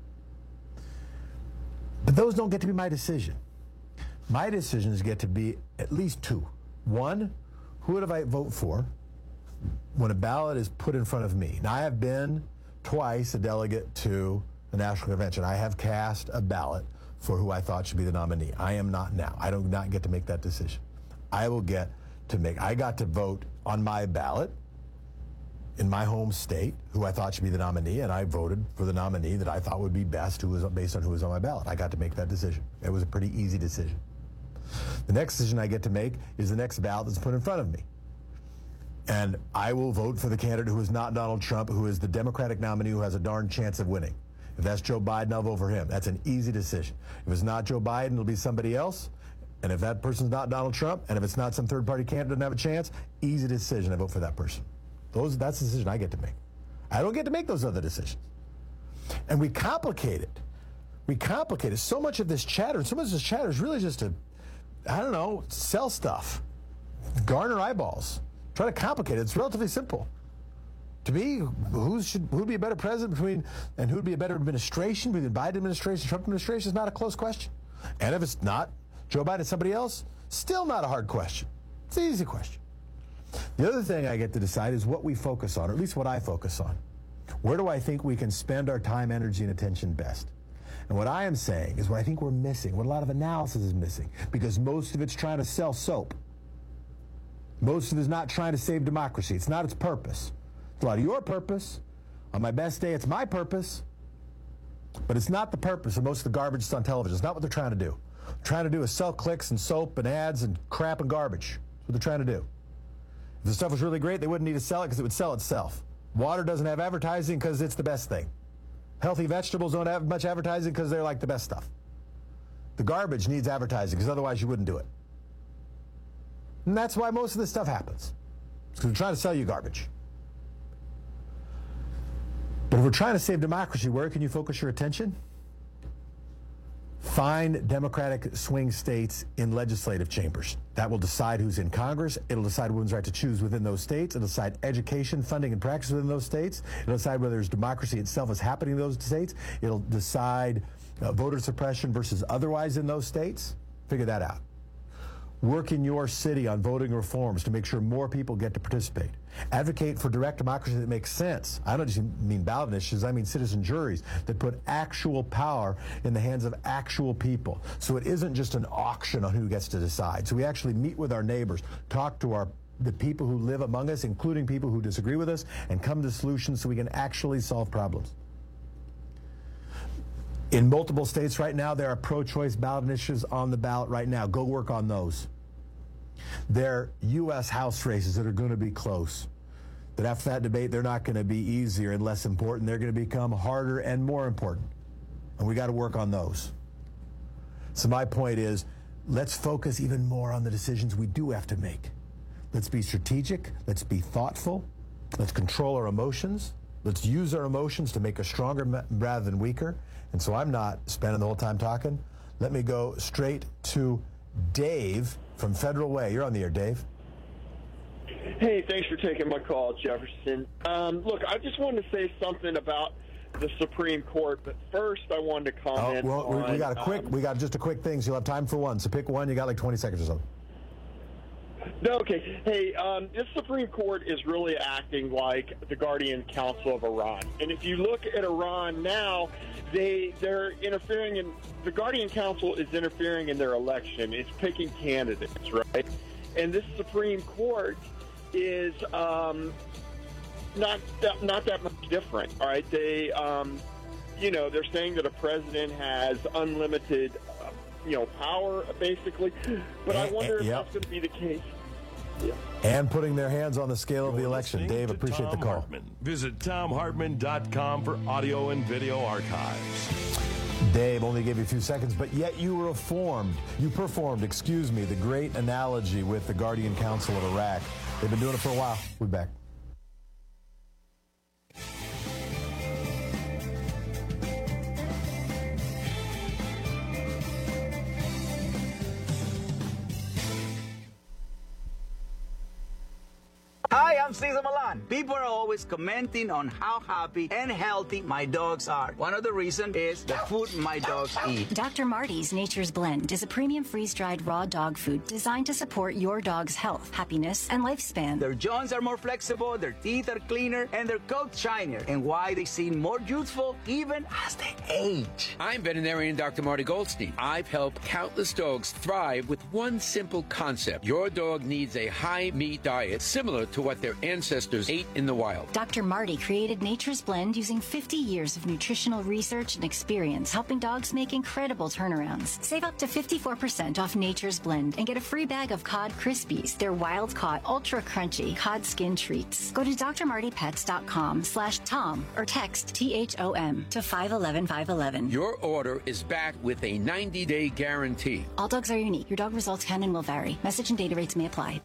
But those don't get to be my decision. My decisions get to be at least two. One, who would I vote for when a ballot is put in front of me? Now, I have been twice a delegate to the National Convention. I have cast a ballot for who I thought should be the nominee. I am not now. I do not get to make that decision. I will get to make, I got to vote on my ballot in my home state who I thought should be the nominee, and I voted for the nominee that I thought would be best, who was based on who was on my ballot. I got to make that decision. It was a pretty easy decision. The next decision I get to make is the next ballot that's put in front of me. And I will vote for the candidate who is not Donald Trump, who is the Democratic nominee who has a darn chance of winning. If that's Joe Biden, I'll vote for him. That's an easy decision. If it's not Joe Biden, it'll be somebody else. And if that person's not Donald Trump, and if it's not some third-party candidate that doesn't have a chance, easy decision. I vote for that person. Those, that's the decision I get to make. I don't get to make those other decisions. And we complicate it. We complicate it. So much of this chatter, so much of this chatter is really just to, I don't know, sell stuff, garner eyeballs, try to complicate it. It's relatively simple. To me, who should who'd be a better president between, and who'd be a better administration between the Biden administration, Trump administration, is not a close question. And if it's not Joe Biden, it's somebody else, still not a hard question. It's an easy question. The other thing I get to decide is what we focus on, or at least what I focus on. Where do I think we can spend our time, energy, and attention best? And what I am saying is what I think we're missing, what a lot of analysis is missing, because most of it's trying to sell soap. Most of it is not trying to save democracy. It's not its purpose. It's a lot of your purpose. On my best day, it's my purpose. But it's not the purpose of most of the garbage that's on television. It's not what they're trying to do. What they're trying to do is sell clicks and soap and ads and crap and garbage. That's what they're trying to do. If the stuff was really great, they wouldn't need to sell it because it would sell itself. Water doesn't have advertising because it's the best thing. Healthy vegetables don't have much advertising because they're like the best stuff. The garbage needs advertising because otherwise you wouldn't do it. And that's why most of this stuff happens. It's because they're trying to sell you garbage. But if we're trying to save democracy, where can you focus your attention? Find Democratic swing states in legislative chambers. That will decide who's in Congress. It'll decide women's right to choose within those states. It'll decide education, funding, and practice within those states. It'll decide whether there's democracy itself is happening in those states. It'll decide uh, voter suppression versus otherwise in those states. Figure that out. Work in your city on voting reforms to make sure more people get to participate. Advocate for direct democracy that makes sense. I don't just mean ballot initiatives, I mean citizen juries that put actual power in the hands of actual people. So it isn't just an auction on who gets to decide. So we actually meet with our neighbors, talk to our the people who live among us, including people who disagree with us, and come to solutions so we can actually solve problems. In multiple states right now, there are pro-choice ballot initiatives on the ballot right now. Go work on those. There are U S House races that are going to be close. That after that debate, they're not going to be easier and less important. They're going to become harder and more important. And we got to work on those. So my point is, let's focus even more on the decisions we do have to make. Let's be strategic. Let's be thoughtful. Let's control our emotions. Let's use our emotions to make us stronger rather than weaker. And so I'm not spending the whole time talking. Let me go straight to Dave from Federal Way. You're on the air, Dave. Hey, thanks for taking my call, Jefferson. Um, look, I just wanted to say something about the Supreme Court, but first I wanted to comment. Oh, well, on, we, we got a quick, um, we got just a quick thing, so you'll have time for one. So pick one. You got like twenty seconds or something. No, okay. Hey, um, this Supreme Court is really acting like the Guardian Council of Iran. And if you look at Iran now, they, they're interfering in, the Guardian Council is interfering in their election. It's picking candidates, right? And this Supreme Court is um, not, that, not that much different, all right? They, um, you know, they're saying that a president has unlimited uh, you know, power, basically. But I wonder if yep. that's going to be the case. Yeah. And putting their hands on the scale of the election. Dave, appreciate the call. Hartman. Visit tom hartman dot com for audio and video archives. Dave only gave you a few seconds, but yet you reformed, you performed, excuse me, the great analogy with the Guardian Council of Iraq. They've been doing it for a while. We'll be back. Hi, I'm Cesar Milan. People are always commenting on how happy and healthy my dogs are. One of the reasons is the food my dogs eat. Doctor Marty's Nature's Blend is a premium freeze-dried raw dog food designed to support your dog's health, happiness, and lifespan. Their jaws are more flexible, their teeth are cleaner, and their coat shinier. And why they seem more youthful even as they age. I'm veterinarian Doctor Marty Goldstein. I've helped countless dogs thrive with one simple concept. Your dog needs a high-meat diet similar to what their ancestors ate in the wild. Doctor Marty created Nature's Blend using fifty years of nutritional research and experience, helping dogs make incredible turnarounds. Save up to fifty-four percent off Nature's Blend and get a free bag of Cod Krispies, their wild-caught, ultra-crunchy cod skin treats. Go to d r marty pets dot com slash tom or text T H O M to five one one five one one. Your order is backed with a ninety-day guarantee. All dogs are unique. Your dog results can and will vary. Message and data rates may apply.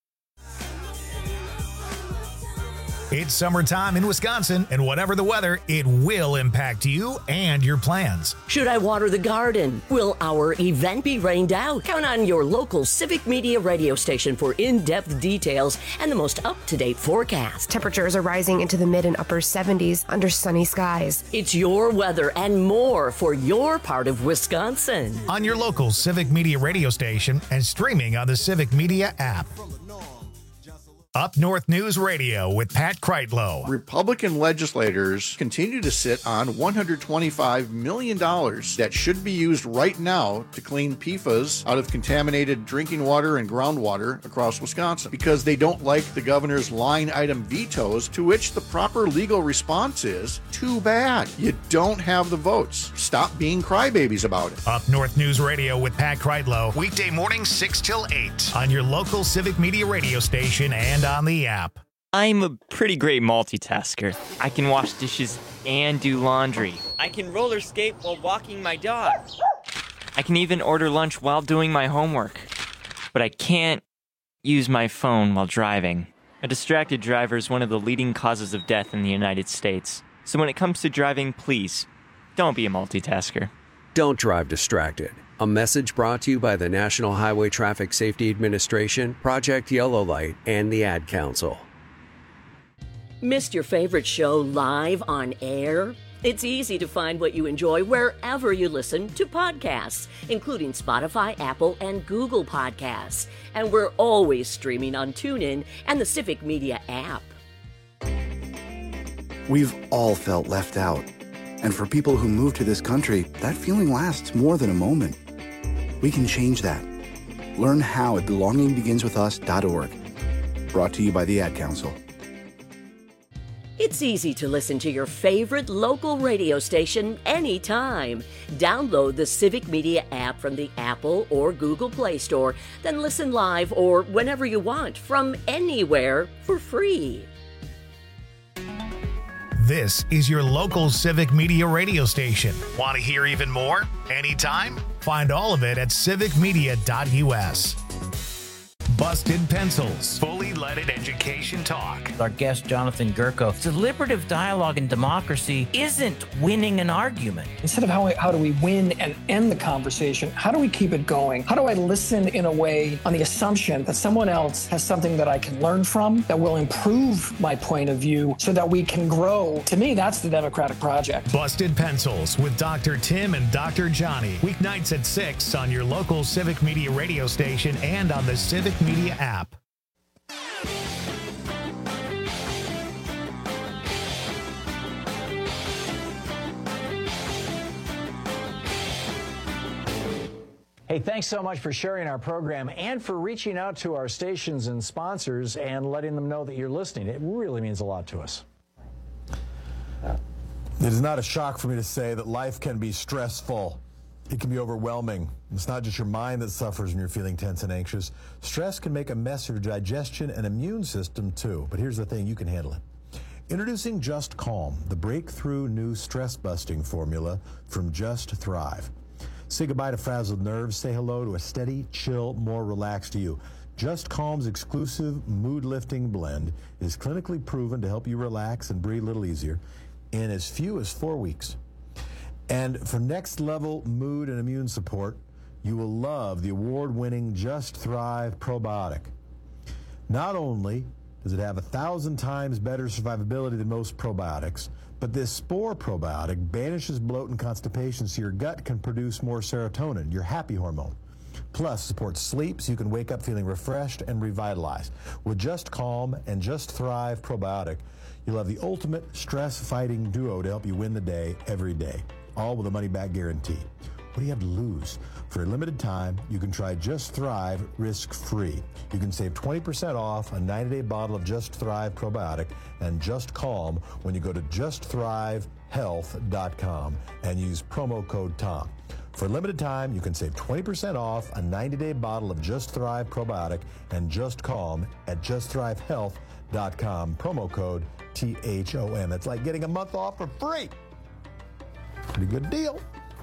It's summertime in Wisconsin, and whatever the weather, it will impact you and your plans. Should I water the garden? Will our event be rained out? Count on your local Civic Media radio station for in-depth details and the most up-to-date forecast. Temperatures are rising into the mid and upper seventies under sunny skies. It's your weather and more for your part of Wisconsin. On your local Civic Media radio station and streaming on the Civic Media app. Up North News Radio with Pat Kreitlow. Republican legislators continue to sit on one hundred twenty-five million dollars that should be used right now to clean P F A S out of contaminated drinking water and groundwater across Wisconsin because they don't like the governor's line item vetoes, to which the proper legal response is, too bad. You don't have the votes. Stop being crybabies about it. Up North News Radio with Pat Kreitlow. Weekday mornings six till eight on your local Civic Media radio station and on the app. I'm a pretty great multitasker. I can wash dishes and do laundry. I can roller skate while walking my dog. I can even order lunch while doing my homework. But I can't use my phone while driving. A distracted driver is one of the leading causes of death in the United States. So when it comes to driving, please, don't be a multitasker. Don't drive distracted. A message brought to you by the National Highway Traffic Safety Administration, Project Yellow Light, and the Ad Council. Missed your favorite show live on air? It's easy to find what you enjoy wherever you listen to podcasts, including Spotify, Apple, and Google Podcasts. And we're always streaming on TuneIn and the Civic Media app. We've all felt left out. And for people who move to this country, that feeling lasts more than a moment. We can change that. Learn how at belonging begins with us dot org. Brought to you by the Ad Council. It's easy to listen to your favorite local radio station anytime. Download the Civic Media app from the Apple or Google Play Store, then listen live or whenever you want from anywhere for free. This is your local Civic Media radio station. Want to hear even more? Anytime? Find all of it at civic media dot u s. Busted Pencils, fully leaded education talk. Our guest, Jonathan Gurko. Deliberative dialogue and democracy isn't winning an argument. Instead of how, how do we win and end the conversation, how do we keep it going? How do I listen in a way on the assumption that someone else has something that I can learn from, that will improve my point of view so that we can grow? To me, that's the Democratic project. Busted Pencils with Doctor Tim and Doctor Johnny. Weeknights at six on your local Civic Media radio station and on the Civic Media app. Hey, thanks so much for sharing our program and for reaching out to our stations and sponsors and letting them know that you're listening. It really means a lot to us. It is not a shock for me to say that life can be stressful. It can be overwhelming. It's not just your mind that suffers when you're feeling tense and anxious. Stress can make a mess of your digestion and immune system too. But here's the thing, you can handle it. Introducing Just Calm, the breakthrough new stress-busting formula from Just Thrive. Say goodbye to frazzled nerves. Say hello to a steady, chill, more relaxed you. Just Calm's exclusive mood-lifting blend is clinically proven to help you relax and breathe a little easier in as few as four weeks. And for next-level mood and immune support, you will love the award-winning Just Thrive Probiotic. Not only does it have a thousand times better survivability than most probiotics, but this spore probiotic banishes bloat and constipation so your gut can produce more serotonin, your happy hormone. Plus, supports sleep so you can wake up feeling refreshed and revitalized. With Just Calm and Just Thrive Probiotic, you'll have the ultimate stress-fighting duo to help you win the day every day. All with a money-back guarantee. What do you have to lose? For a limited time, you can try Just Thrive risk-free. You can save twenty percent off a ninety-day bottle of Just Thrive Probiotic and Just Calm when you go to just thrive health dot com and use promo code TOM. For a limited time, you can save twenty percent off a ninety-day bottle of Just Thrive Probiotic and Just Calm at just thrive health dot com, promo code T H O M. That's like getting a month off for free. Pretty good deal.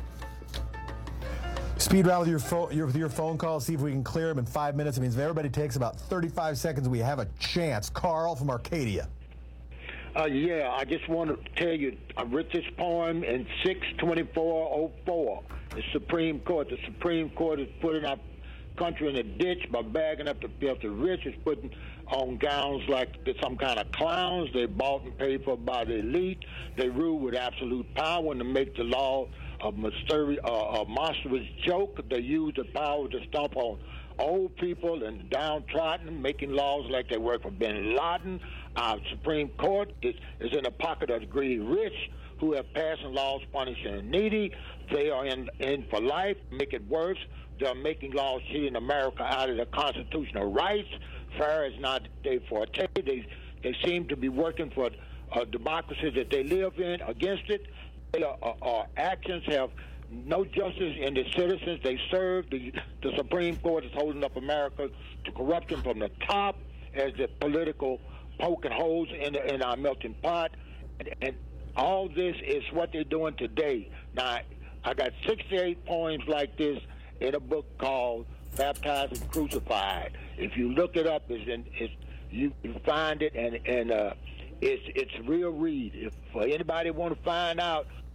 Speed round with your, phone, your, with your phone call. See if we can clear them in five minutes. It means if everybody takes about thirty-five seconds, we have a chance. Carl from Arcadia. Uh, yeah, I just want to tell you, I wrote this poem in six twenty-four oh four. The Supreme Court. The Supreme Court is putting our country in a ditch by bagging up the filthy rich. It's putting on gowns like they're some kind of clowns. They bought and paid for by the elite. They rule with absolute power and to make the law a, mysteri- uh, a monstrous joke. They use the power to stomp on old people and downtrodden, making laws like they work for bin Laden. Our Supreme Court is, is in the pocket of the greedy rich who have passed laws punishing the needy. They are in, in for life, make it worse. They're making laws cheating America out of their constitutional rights. Fair is not their forte. They, they seem to be working for a democracy that they live in against it. Their uh, uh, actions have no justice in the citizens they serve. The, the Supreme Court is holding up America to corruption from the top as the political poking holes in, the, in our melting pot. And, and all this is what they're doing today. Now, I got sixty-eight poems like this in a book called Baptized and Crucified. If you look it up, it's in, it's, you can find it, and, and uh, it's it's real read. If for anybody want to find out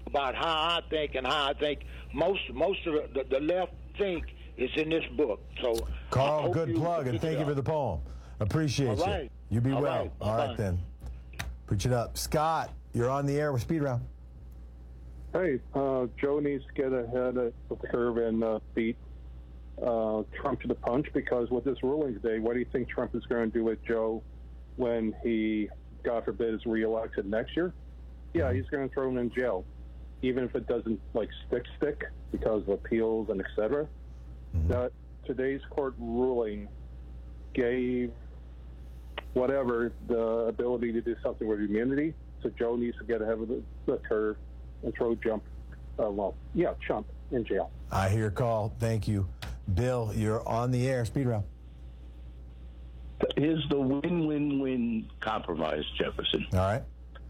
about how I think and how I think most most of the, the, the left think is in this book. So, Carl, good plug, and thank you for the poem. Appreciate All you. right. You be All well. right. All right, Bye-bye. then. Preach it up. Scott, you're on the air with Speed Round. Hey, uh, Joe needs to get ahead of the curve and uh, beat uh, Trump to the punch, because with this ruling today, what do you think Trump is going to do with Joe when he, God forbid, is reelected next year? Yeah, he's going to throw him in jail, even if it doesn't, like, stick stick because of appeals and et cetera. Mm-hmm. That today's court ruling gave whatever the ability to do something with immunity, so Joe needs to get ahead of the, the curve and throw jump, uh, well, yeah, Trump in jail. I hear your call. Thank you. Bill, you're on the air. Speed Round. Here's the win-win-win compromise, Jefferson. All right.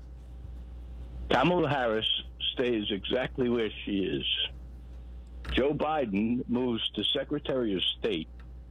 Kamala Harris stays exactly where she is. Joe Biden moves to Secretary of State.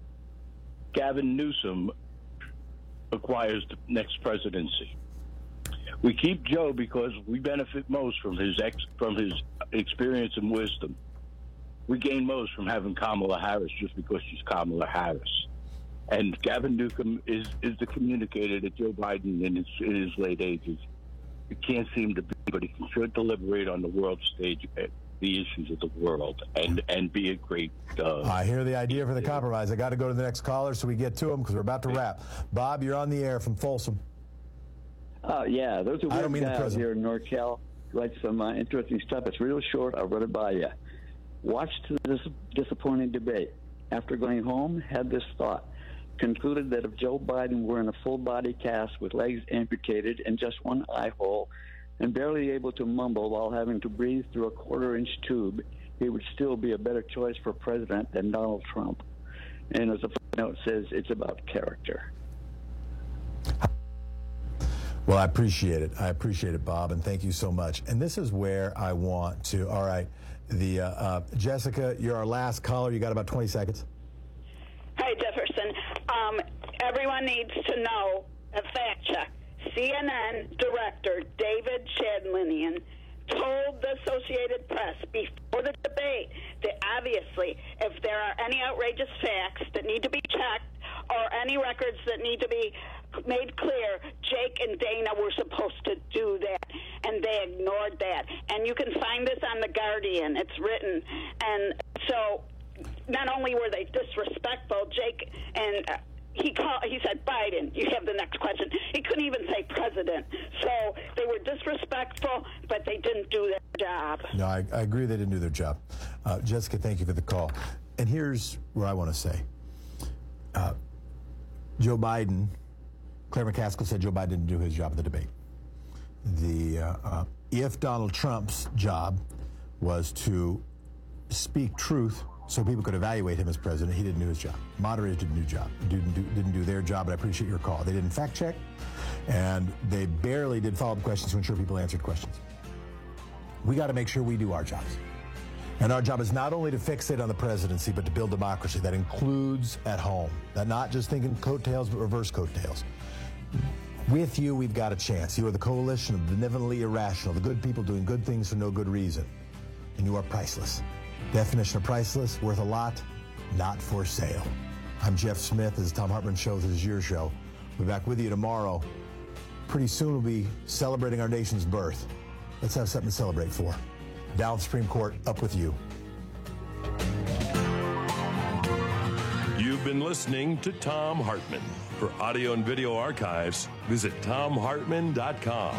Gavin Newsom acquires the next presidency. We keep Joe because we benefit most from his ex, from his experience and wisdom. We gain most from having Kamala Harris just because she's Kamala Harris. And Gavin Newsom is, is the communicator that Joe Biden in his, in his late ages he can't seem to be, but he can sure deliberate on the world stage at the issues of the world and, and be a great... Uh, I hear the idea for the compromise. I got to go to the next caller so we get to him because we're about to wrap. Bob, you're on the air from Folsom. Oh, yeah. There's a I don't weird mean the guy out prison. here in NorCal who writes some uh, interesting stuff. It's real short. I'll run it by you. Watched this disappointing debate. After going home, had this thought. Concluded that if Joe Biden were in a full-body cast with legs amputated and just one eye hole and barely able to mumble while having to breathe through a quarter-inch tube, he would still be a better choice for president than Donald Trump. And as a footnote says, it's about character. Well, I appreciate it. I appreciate it, Bob, and thank you so much. And this is where I want to, all right, the uh, uh, Jessica, you're our last caller. You got about twenty seconds. Hi, Jefferson. Um, everyone needs to know a fact check. C N N director David Chadlinian told the Associated Press before the debate that obviously if there are any outrageous facts that need to be checked or any records that need to be made clear, Jake and Dana were supposed to do that, and they ignored that. And you can find this on The Guardian. It's written. And so not only were they disrespectful, Jake and... Uh, He called, he said, Biden, you have the next question. He couldn't even say president. So they were disrespectful, but they didn't do their job. No, I, I agree they didn't do their job. Uh, Jessica, thank you for the call. And here's what I want to say. Uh, Joe Biden, Claire McCaskill said Joe Biden didn't do his job in the debate. The uh, uh, if Donald Trump's job was to speak truth so people could evaluate him as president, he didn't do his job. Moderators didn't do job, didn't do, didn't do their job, but I appreciate your call. They didn't fact check, and they barely did follow-up questions to ensure people answered questions. We got to make sure we do our jobs. And our job is not only to fixate on the presidency, but to build democracy. That includes at home. That not just thinking coattails, but reverse coattails. With you, we've got a chance. You are the coalition of benevolently irrational, the good people doing good things for no good reason. And you are priceless. Definition of priceless, worth a lot, not for sale. I'm Jeff Smith. This is Tom Hartman Show. This is your show. We'll be back with you tomorrow. Pretty soon we'll be celebrating our nation's birth. Let's have something to celebrate for. Down the Supreme Court, up with you. You've been listening to Tom Hartman. For audio and video archives, visit tom hartman dot com.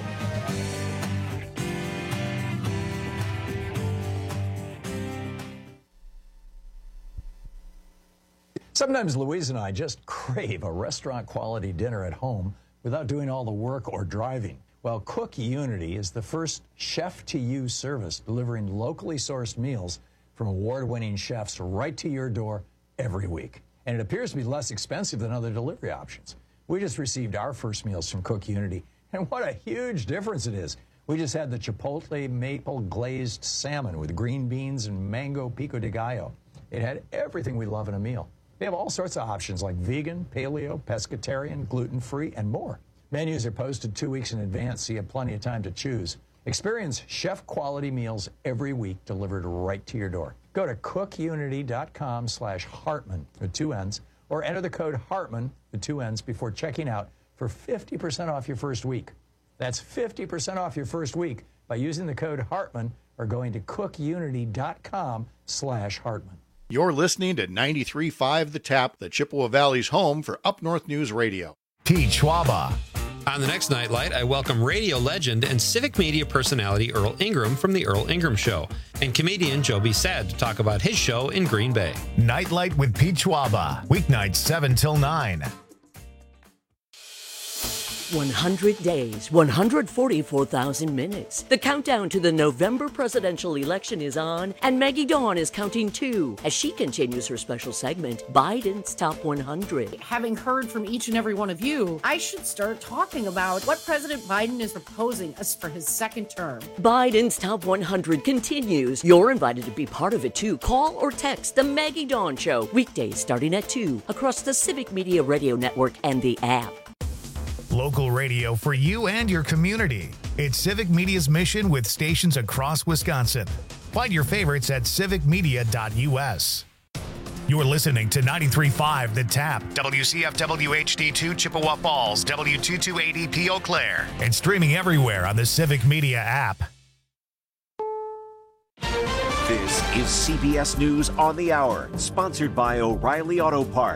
Sometimes Louise and I just crave a restaurant-quality dinner at home without doing all the work or driving. Well, Cook Unity is the first chef-to-you service delivering locally sourced meals from award-winning chefs right to your door every week. And it appears to be less expensive than other delivery options. We just received our first meals from Cook Unity, and what a huge difference it is. We just had the Chipotle maple glazed salmon with green beans and mango pico de gallo. It had everything we love in a meal. They have all sorts of options like vegan, paleo, pescatarian, gluten-free, and more. Menus are posted two weeks in advance, so you have plenty of time to choose. Experience chef-quality meals every week delivered right to your door. Go to cookunity.com slash Hartman with two N's or enter the code Hartman with two N's before checking out for fifty percent off your first week. That's fifty percent off your first week by using the code Hartman or going to cookunity.com slash Hartman. You're listening to ninety-three point five The Tap, the Chippewa Valley's home for Up North News Radio. Pete Schwaba. On the next Nightlight, I welcome radio legend and civic media personality Earl Ingram from The Earl Ingram Show and comedian Joby Sad to talk about his show in Green Bay. Nightlight with Pete Schwaba, weeknights seven till nine. one hundred days, one hundred forty-four thousand minutes. The countdown to the November presidential election is on, and Maggie Dawn is counting too as she continues her special segment, Biden's Top one hundred. Having heard from each and every one of you, I should start talking about what President Biden is proposing as for his second term. Biden's Top one hundred continues. You're invited to be part of it too. Call or text The Maggie Dawn Show, weekdays starting at two, across the Civic Media Radio Network and the app. Local radio for you and your community. It's Civic Media's mission with stations across Wisconsin. Find your favorites at civic media dot u s. You're listening to ninety-three point five The Tap, W C F W H D two Chippewa Falls, W two two eight E P Eau Claire, and streaming everywhere on the Civic Media app. This is C B S News on the Hour, sponsored by O'Reilly Auto Parts.